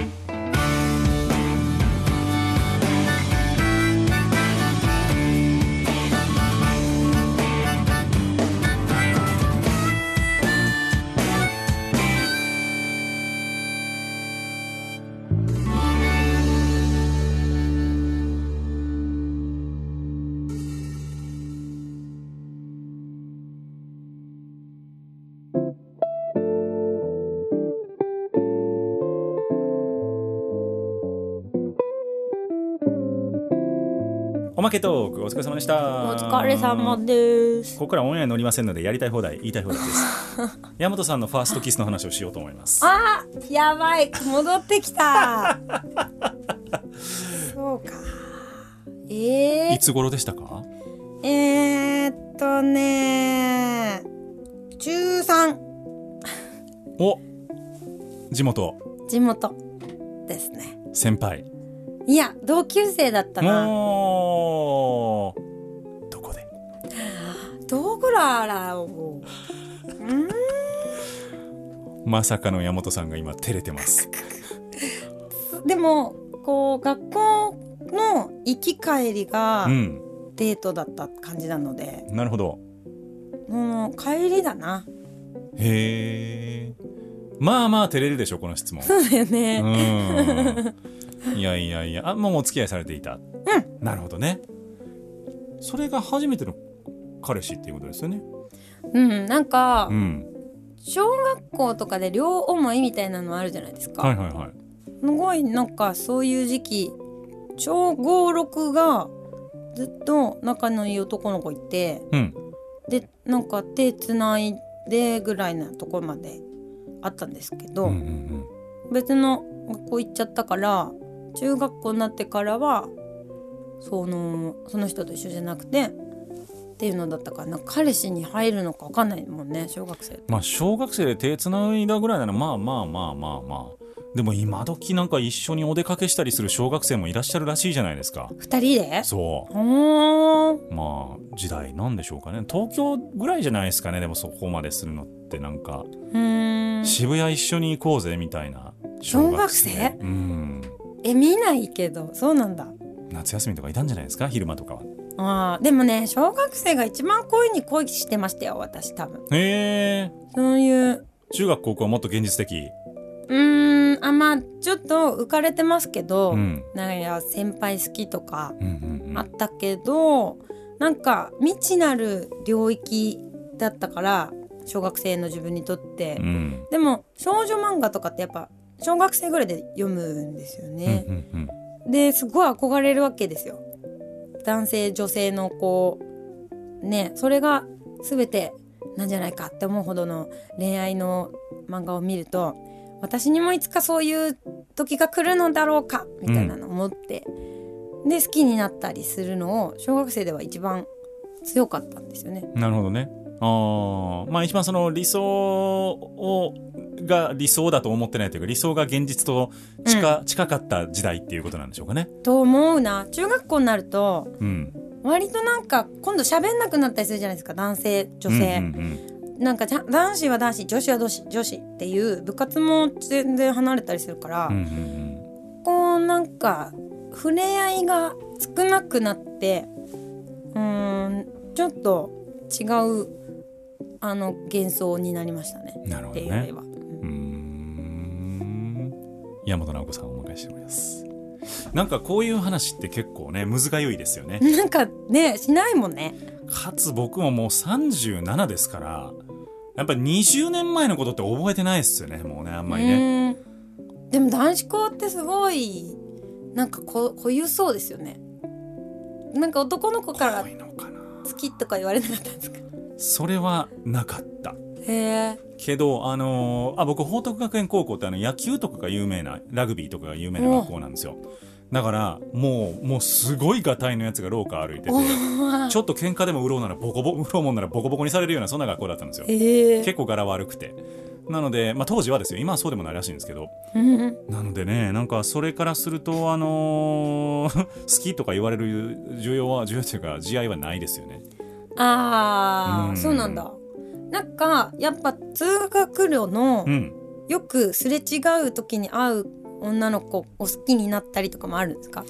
おまけトークお疲れ様でしたお疲れ様です。 ここからオンエア乗りませんのでやりたい放題言いたい放題です大和さんのファーストキスの話をしようと思います。 あ、やばい、戻ってきたそうか。 いつ頃でしたか？ 中3。 お、地元ですね。 先輩。 いや、同級生だったな。 どこで？ どこららをまさかの山本さんが今照れてますでもこう学校の行き帰りがデートだった感じなので、 なるほど。 もう帰りだな。 へえ。まあまあ照れるでしょこの質問。 そうだよね。 いやいやいや、あ、もうお付き合いされていた。なるほどね。それが初めての彼氏っていうことですよね。 なんか、小学校とかで両思いみたいなのあるじゃないですか。 はいはいはい。 すごいなんかそういう時期、小5、6がずっと仲のいい男の子いて、でなんか手つないでぐらいなところまであったんですけど、別の学校行っちゃったから、中学校になってからはその人と一緒じゃなくてっていうのだったから、なんか彼氏に入るのか分かんないもんね、小学生って。 まあ小学生で手つないだぐらいならまあまあまあまあまあ、でも今時なんか一緒にお出かけしたりする小学生もいらっしゃるらしいじゃないですか。 2人で？ そう。まあ時代なんでしょうかね。東京ぐらいじゃないですかね。でもそこまでするのってなんか渋谷一緒に行こうぜみたいな小学生？見ないけど、そうなんだ。 夏休みとかいたんじゃないですか、昼間とかは。 でもね、小学生が一番恋に恋してましたよ、私多分。 へえ。 そういう中学高校はもっと現実的。 まあちょっと浮かれてますけど、 うん、 なんや先輩好きとかうんうんうん、 あったけど、なんか未知なる領域だったから小学生の自分にとって、 うん、 でも少女漫画とかってやっぱ小学生ぐらいで読むんですよね、 うんうんうん、 ですごい憧れるわけですよ。男性女性のこうね、それが全てなんじゃないかって思うほどの恋愛の漫画を見ると、私にもいつかそういう時が来るのだろうかみたいなのを思って、で好きになったりするのを小学生では一番強かったんですよね。 なるほどね。まあ一番その理想が理想だと思ってないというか、理想が現実と近かった時代っていうことなんでしょうかね。 と思うな。中学校になると、 うん、 割となんか今度喋んなくなったりするじゃないですか、男性女性、 うんうんうん、 なんか男子は男子女子は女子っていう部活も全然離れたりするから、 うんうんうん、 こうなんか触れ合いが少なくなって、ちょっと違う幻想になりましたね。 なるほどね。 恋愛は。 山本直子さんをお迎えしております。なんかこういう話って結構ね、むずがゆいですよね。 なんかね、しないもんね。 かつ僕ももう37ですから、やっぱり20年前のことって覚えてないですよね、もうね、あんまりね。 でも男子校ってすごいなんか濃ゆそうですよね。なんか男の子から好きとか言われなかったんですか？ それはなかった。 へー。 けど僕報徳学園高校って野球とかが有名な、ラグビーとかが有名な学校なんですよ。だからもうすごいガタイのやつが廊下歩いてて、ちょっと喧嘩でも売ろうもんならボコボコにされるような、そんな学校だったんですよ。結構柄悪くて、なので、まあ、当時はですよ、今はそうでもないらしいんですけど、なのでね、なんかそれからすると好きとか言われる需要というか慈愛はないですよね。 そうなんだ。なんかやっぱ通学路の、よくすれ違う時に会う女の子を好きになったりとかもあるんですか？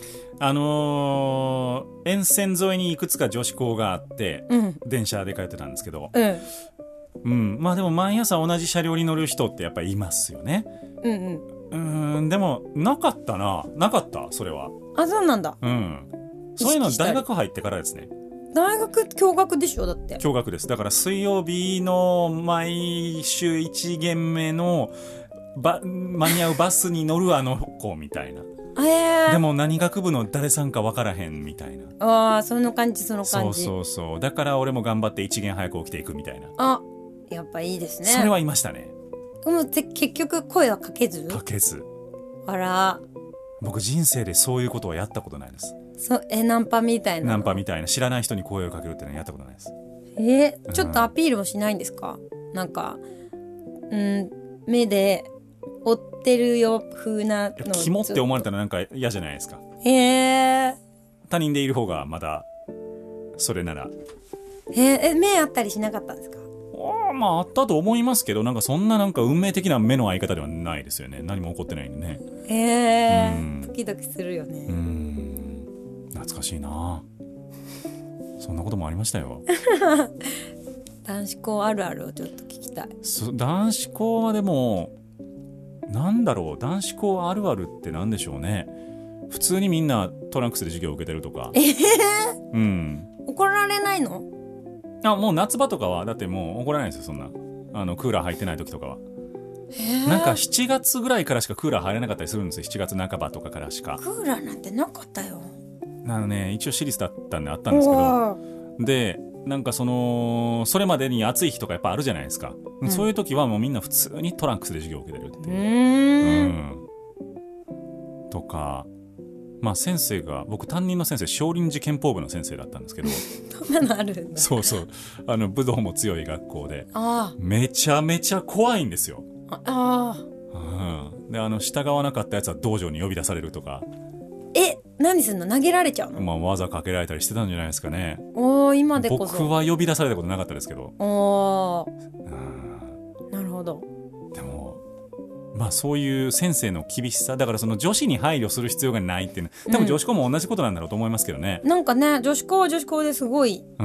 沿線沿いにいくつか女子校があって、電車で通ってたんですけど、まあでも毎朝同じ車両に乗る人ってやっぱりいますよね。でもなかったそれは。 そうなんだ。 そういうの大学入ってからですね。 大学共学でしょ？だって共学です。だから水曜日の毎週1限目の間に合うバスに乗る子みたいな。でも何学部の誰さんか分からへんみたいな。 その感じ。 そうだから俺も頑張って1限早く起きていくみたいな。 やっぱいいですね。 それはいましたね。 結局声はかけず。あら、 僕人生でそういうことはやったことないです。 ナンパみたいな知らない人に声をかけるっていうのはやったことないです。 ちょっとアピールもしないんですか？なんか目で追ってるよ風なの。 キモって思われたらなんか嫌じゃないですか。他人でいる方がまだそれなら。 目あったりしなかったんですか？ まああったと思いますけど、なんかそんななんか運命的な目の合い方ではないですよね。何も起こってないんでね。 ドキドキするよね。 懐かしいな。そんなこともありましたよ。 男子校あるあるをちょっと聞きたい。 男子校はでもなんだろう、男子校あるあるってなんでしょうね。普通にみんなトランクスで授業を受けてるとか。 怒られないの？ もう夏場とかはだってもう怒らないですよ、そんなクーラー入ってない時とかは。なんか7月ぐらいからしかクーラー入れなかったりするんですよ。7月半ばとかからしか。 クーラーなんてなかったよ。 一応私立だったんであったんですけど、でなんかそれまでに暑い日とかやっぱあるじゃないですか、そういう時はもうみんな普通にトランクスで授業を受けてるっていう、とか、まあ先生が、僕担任の先生少林寺拳法部の先生だったんですけどそんなのあるんだ。 そう武道も強い学校で、めちゃめちゃ怖いんですよ。で従わなかったやつは道場に呼び出されるとか。 何すんの？投げられちゃうの？ まあ技かけられたりしてたんじゃないですかね。 今でこそ。 僕は呼び出されたことなかったですけど。 なるほど。 でもまあそういう先生の厳しさだから、その女子に配慮する必要がないっていうの、多分女子校も同じことなんだろうと思いますけどね。 なんかね、女子校は女子校ですごい話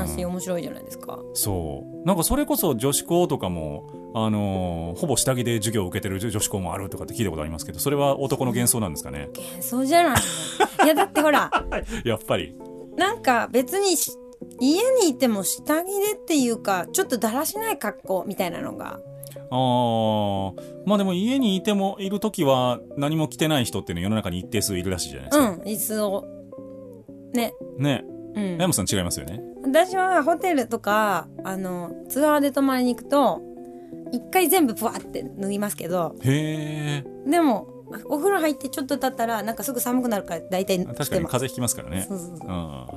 話面白いじゃないですか。 そうなんかそれこそ女子校とかもほぼ下着で授業を受けてる女子校もあるとかって聞いたことありますけど、それは男の幻想なんですかね。 幻想じゃないの。いやだってほらやっぱりなんか別に家にいても下着でっていうかちょっとだらしない格好みたいなのが、 まあでも家にいてもいるときは何も着てない人っていうのは世の中に一定数いるらしいじゃないですか。 椅子をね山本さん違いますよね。 私はホテルとかツアーで泊まりに行くと一回全部ブワーって脱ぎますけど、 へえ。 でもお風呂入ってちょっと経ったらなんかすぐ寒くなるから大体確かに風邪ひきますからね。 そうそうそう、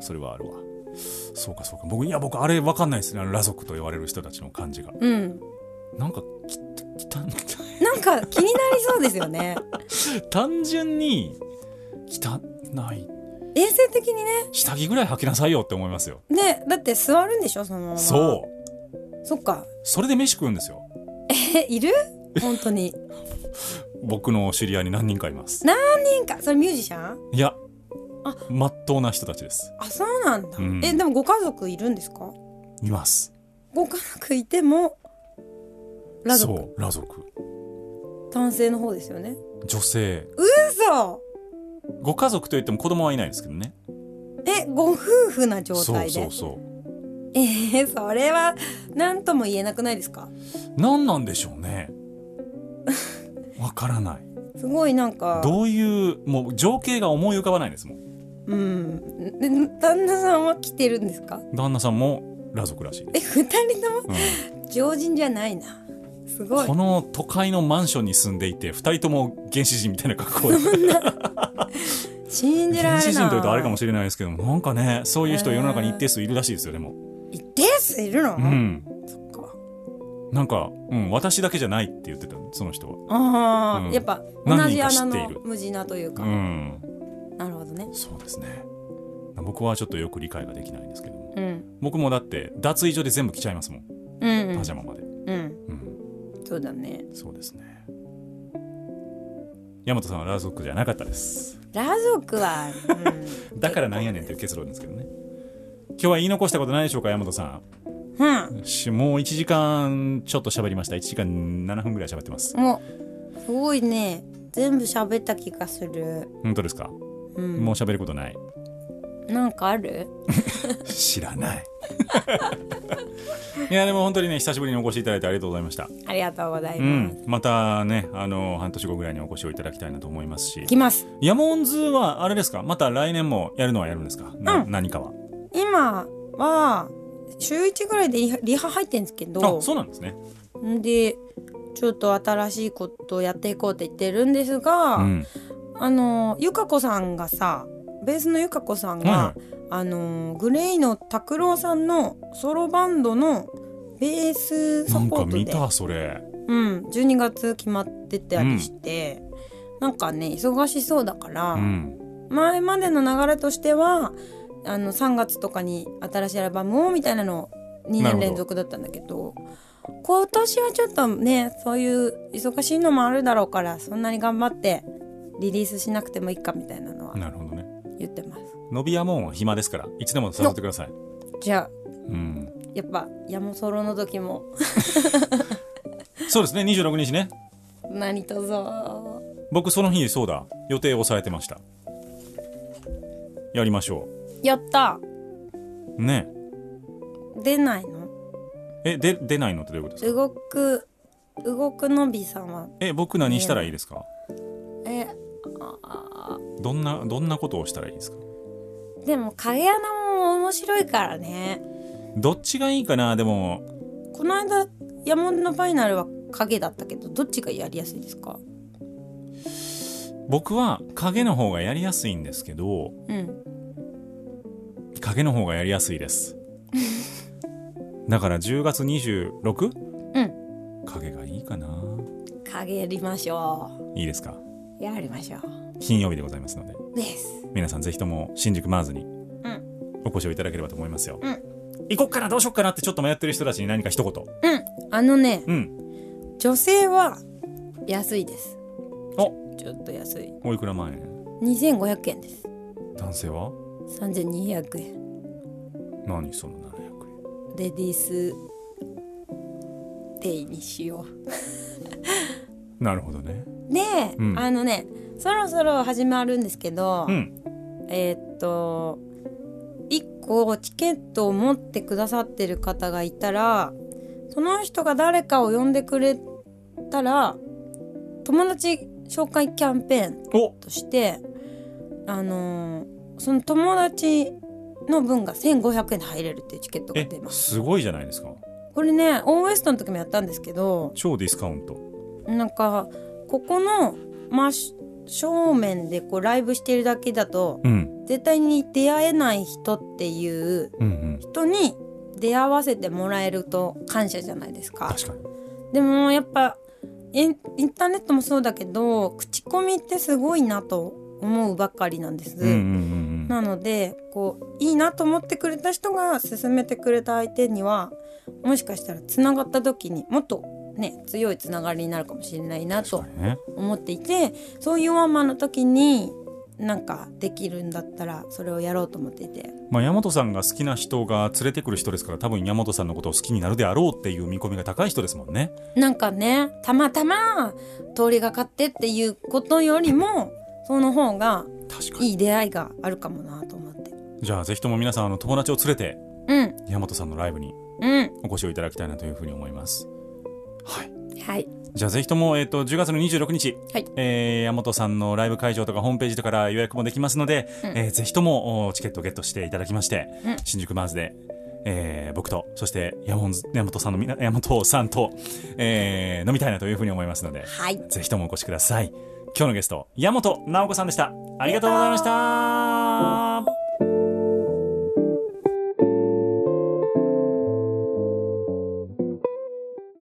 それはあるわ。そうか僕あれ分かんないですね、裸族と言われる人たちの感じが。なんかなんか気になりそうですよね。 単純に汚い、 衛生的にね、 下着ぐらい履きなさいよって思いますよね。だって座るんでしょそのまま。そっか、 それで飯食うんですよ。 いる本当に僕の知り合いに何人かいます。 何人か。それミュージシャン？ いや、まっとうな人たちです。 そうなんだ、でもご家族いるんですか？ います。 ご家族いても裸族？ そう、裸族。 男性の方ですよね。 女性。 嘘。 ご家族といっても子供はいないですけどね。 ご夫婦な状態で。 そうそれは何とも言えなくないですか？ 何なんでしょうね。わからない。 すごいなんかどういうもう情景が思い浮かばないですもん。 で旦那さんは来てるんですか？ 旦那さんも裸族らしい。 2人とも、常人じゃないな。すごい。 この都会のマンションに住んでいて2人とも原始人みたいな格好で信じられない。 原始人というとあれかもしれないですけども、なんかね、そういう人世の中に一定数いるらしいですよ。でも一定数いるの？そっか。 なんか、私だけじゃないって言ってたその人は。 やっぱ同じ穴の無地なというか。なるほどね。 そうですね。僕はちょっとよく理解ができないんですけども、僕もだって脱衣所で全部着ちゃいますもん、パジャマまで。 そうだね。 そうですね。大和さんは裸族じゃなかったです。 裸族は、 だからなんやねんという結論ですけどね。今日は言い残したことないでしょうか、大和さん。もう1時間ちょっと喋りました。1時間7分ぐらい喋ってます。 もうすごいね、全部喋った気がする。 本当ですか？もう喋ることない？ なんかある？ 知らない。いやでも本当にね、久しぶりにお越しいただいてありがとうございました。 ありがとうございます。 またね、半年後ぐらいにお越しをいただきたいなと思いますし。 来ます。 ヤモンズはあれですか？また来年もやるのはやるんですか？何かは。 今は週1ぐらいでリハ入ってるんですけど。 そうなんですね。 でちょっと新しいことをやっていこうって言ってるんですが、ゆかこさんがさ、ベースのゆかこさんが、グレイの拓郎さんのソロバンドのベースサポートで、 なんか見たそれ。 12月決まってたりして、なんかね忙しそうだから、前までの流れとしては3月とかに新しいアルバムをみたいなの2年連続だったんだけど、今年はちょっとねそういう忙しいのもあるだろうから、そんなに頑張ってリリースしなくてもいいかみたいなのは言ってます。 のびやもんは暇ですから、いつでも誘ってください。 じゃあ、やっぱヤモソロの時もそうですね、26日ね。 何とぞ。 僕その日そうだ、予定を抑えてました。やりましょう。やったね。 出ないの？ 出ないのってどういうことですか？ 動くのびさんは僕何したらいいですか？どんなことをしたらいいですか？ でも影穴も面白いからね。 どっちがいいかな。でもこの間ヤモンのファイナルは影だったけど、どっちがやりやすいですか？ 僕は影の方がやりやすいんですけど、影の方がやりやすいですだから10月 26？影がいいかな。 影やりましょう。いいですか？ やりましょう。 金曜日でございますので、皆さんぜひとも新宿マーズにお越しをいただければと思いますよ。行こっかなどうしよっかなってちょっと迷ってる人たちに何か一言。 女性は安いです。ちょっと安い。 おいくら万円 ？2500円です。 男性は？ 3200円。 何その700円。 レディースデイにしよう。なるほどね。 で、そろそろ始まるんですけど、1個チケットを持ってくださってる方がいたら、その人が誰かを呼んでくれたら友達紹介キャンペーンとしてその友達の分が1500円で入れるっていうチケットが出ます。 すごいじゃないですか。 これね、オーウエストの時もやったんですけど、 超ディスカウント。 なんかここの正面でこうライブしてるだけだと、絶対に出会えない人っていう人に出会わせてもらえると感謝じゃないですか。 確かに。 でもやっぱインターネットもそうだけど、口コミってすごいなと思うばっかりなんです。なのでこういいなと思ってくれた人が勧めてくれた相手には、もしかしたらつながった時にもっとね、強いつながりになるかもしれないなと思っていて、そういうワンマンの時になんかできるんだったらそれをやろうと思っていて、 山本さんが好きな人が連れてくる人ですから、多分山本さんのことを好きになるであろうっていう見込みが高い人ですもんね。 なんかね、たまたま通りがかってっていうことよりも、その方がいい出会いがあるかもなと思って。 じゃあぜひとも皆さん友達を連れて、山本さんのライブにお越しをいただきたいなというふうに思います。 はい。 じゃあぜひとも、10月の26日、山本さんのライブ会場とかホームページとかから予約もできますので、ぜひともチケットをゲットしていただきまして、新宿マーズで、僕とそして山本さんと、飲みたいなというふうに思いますので、ぜひともお越しください。今日のゲスト山本直子さんでした。ありがとうございました。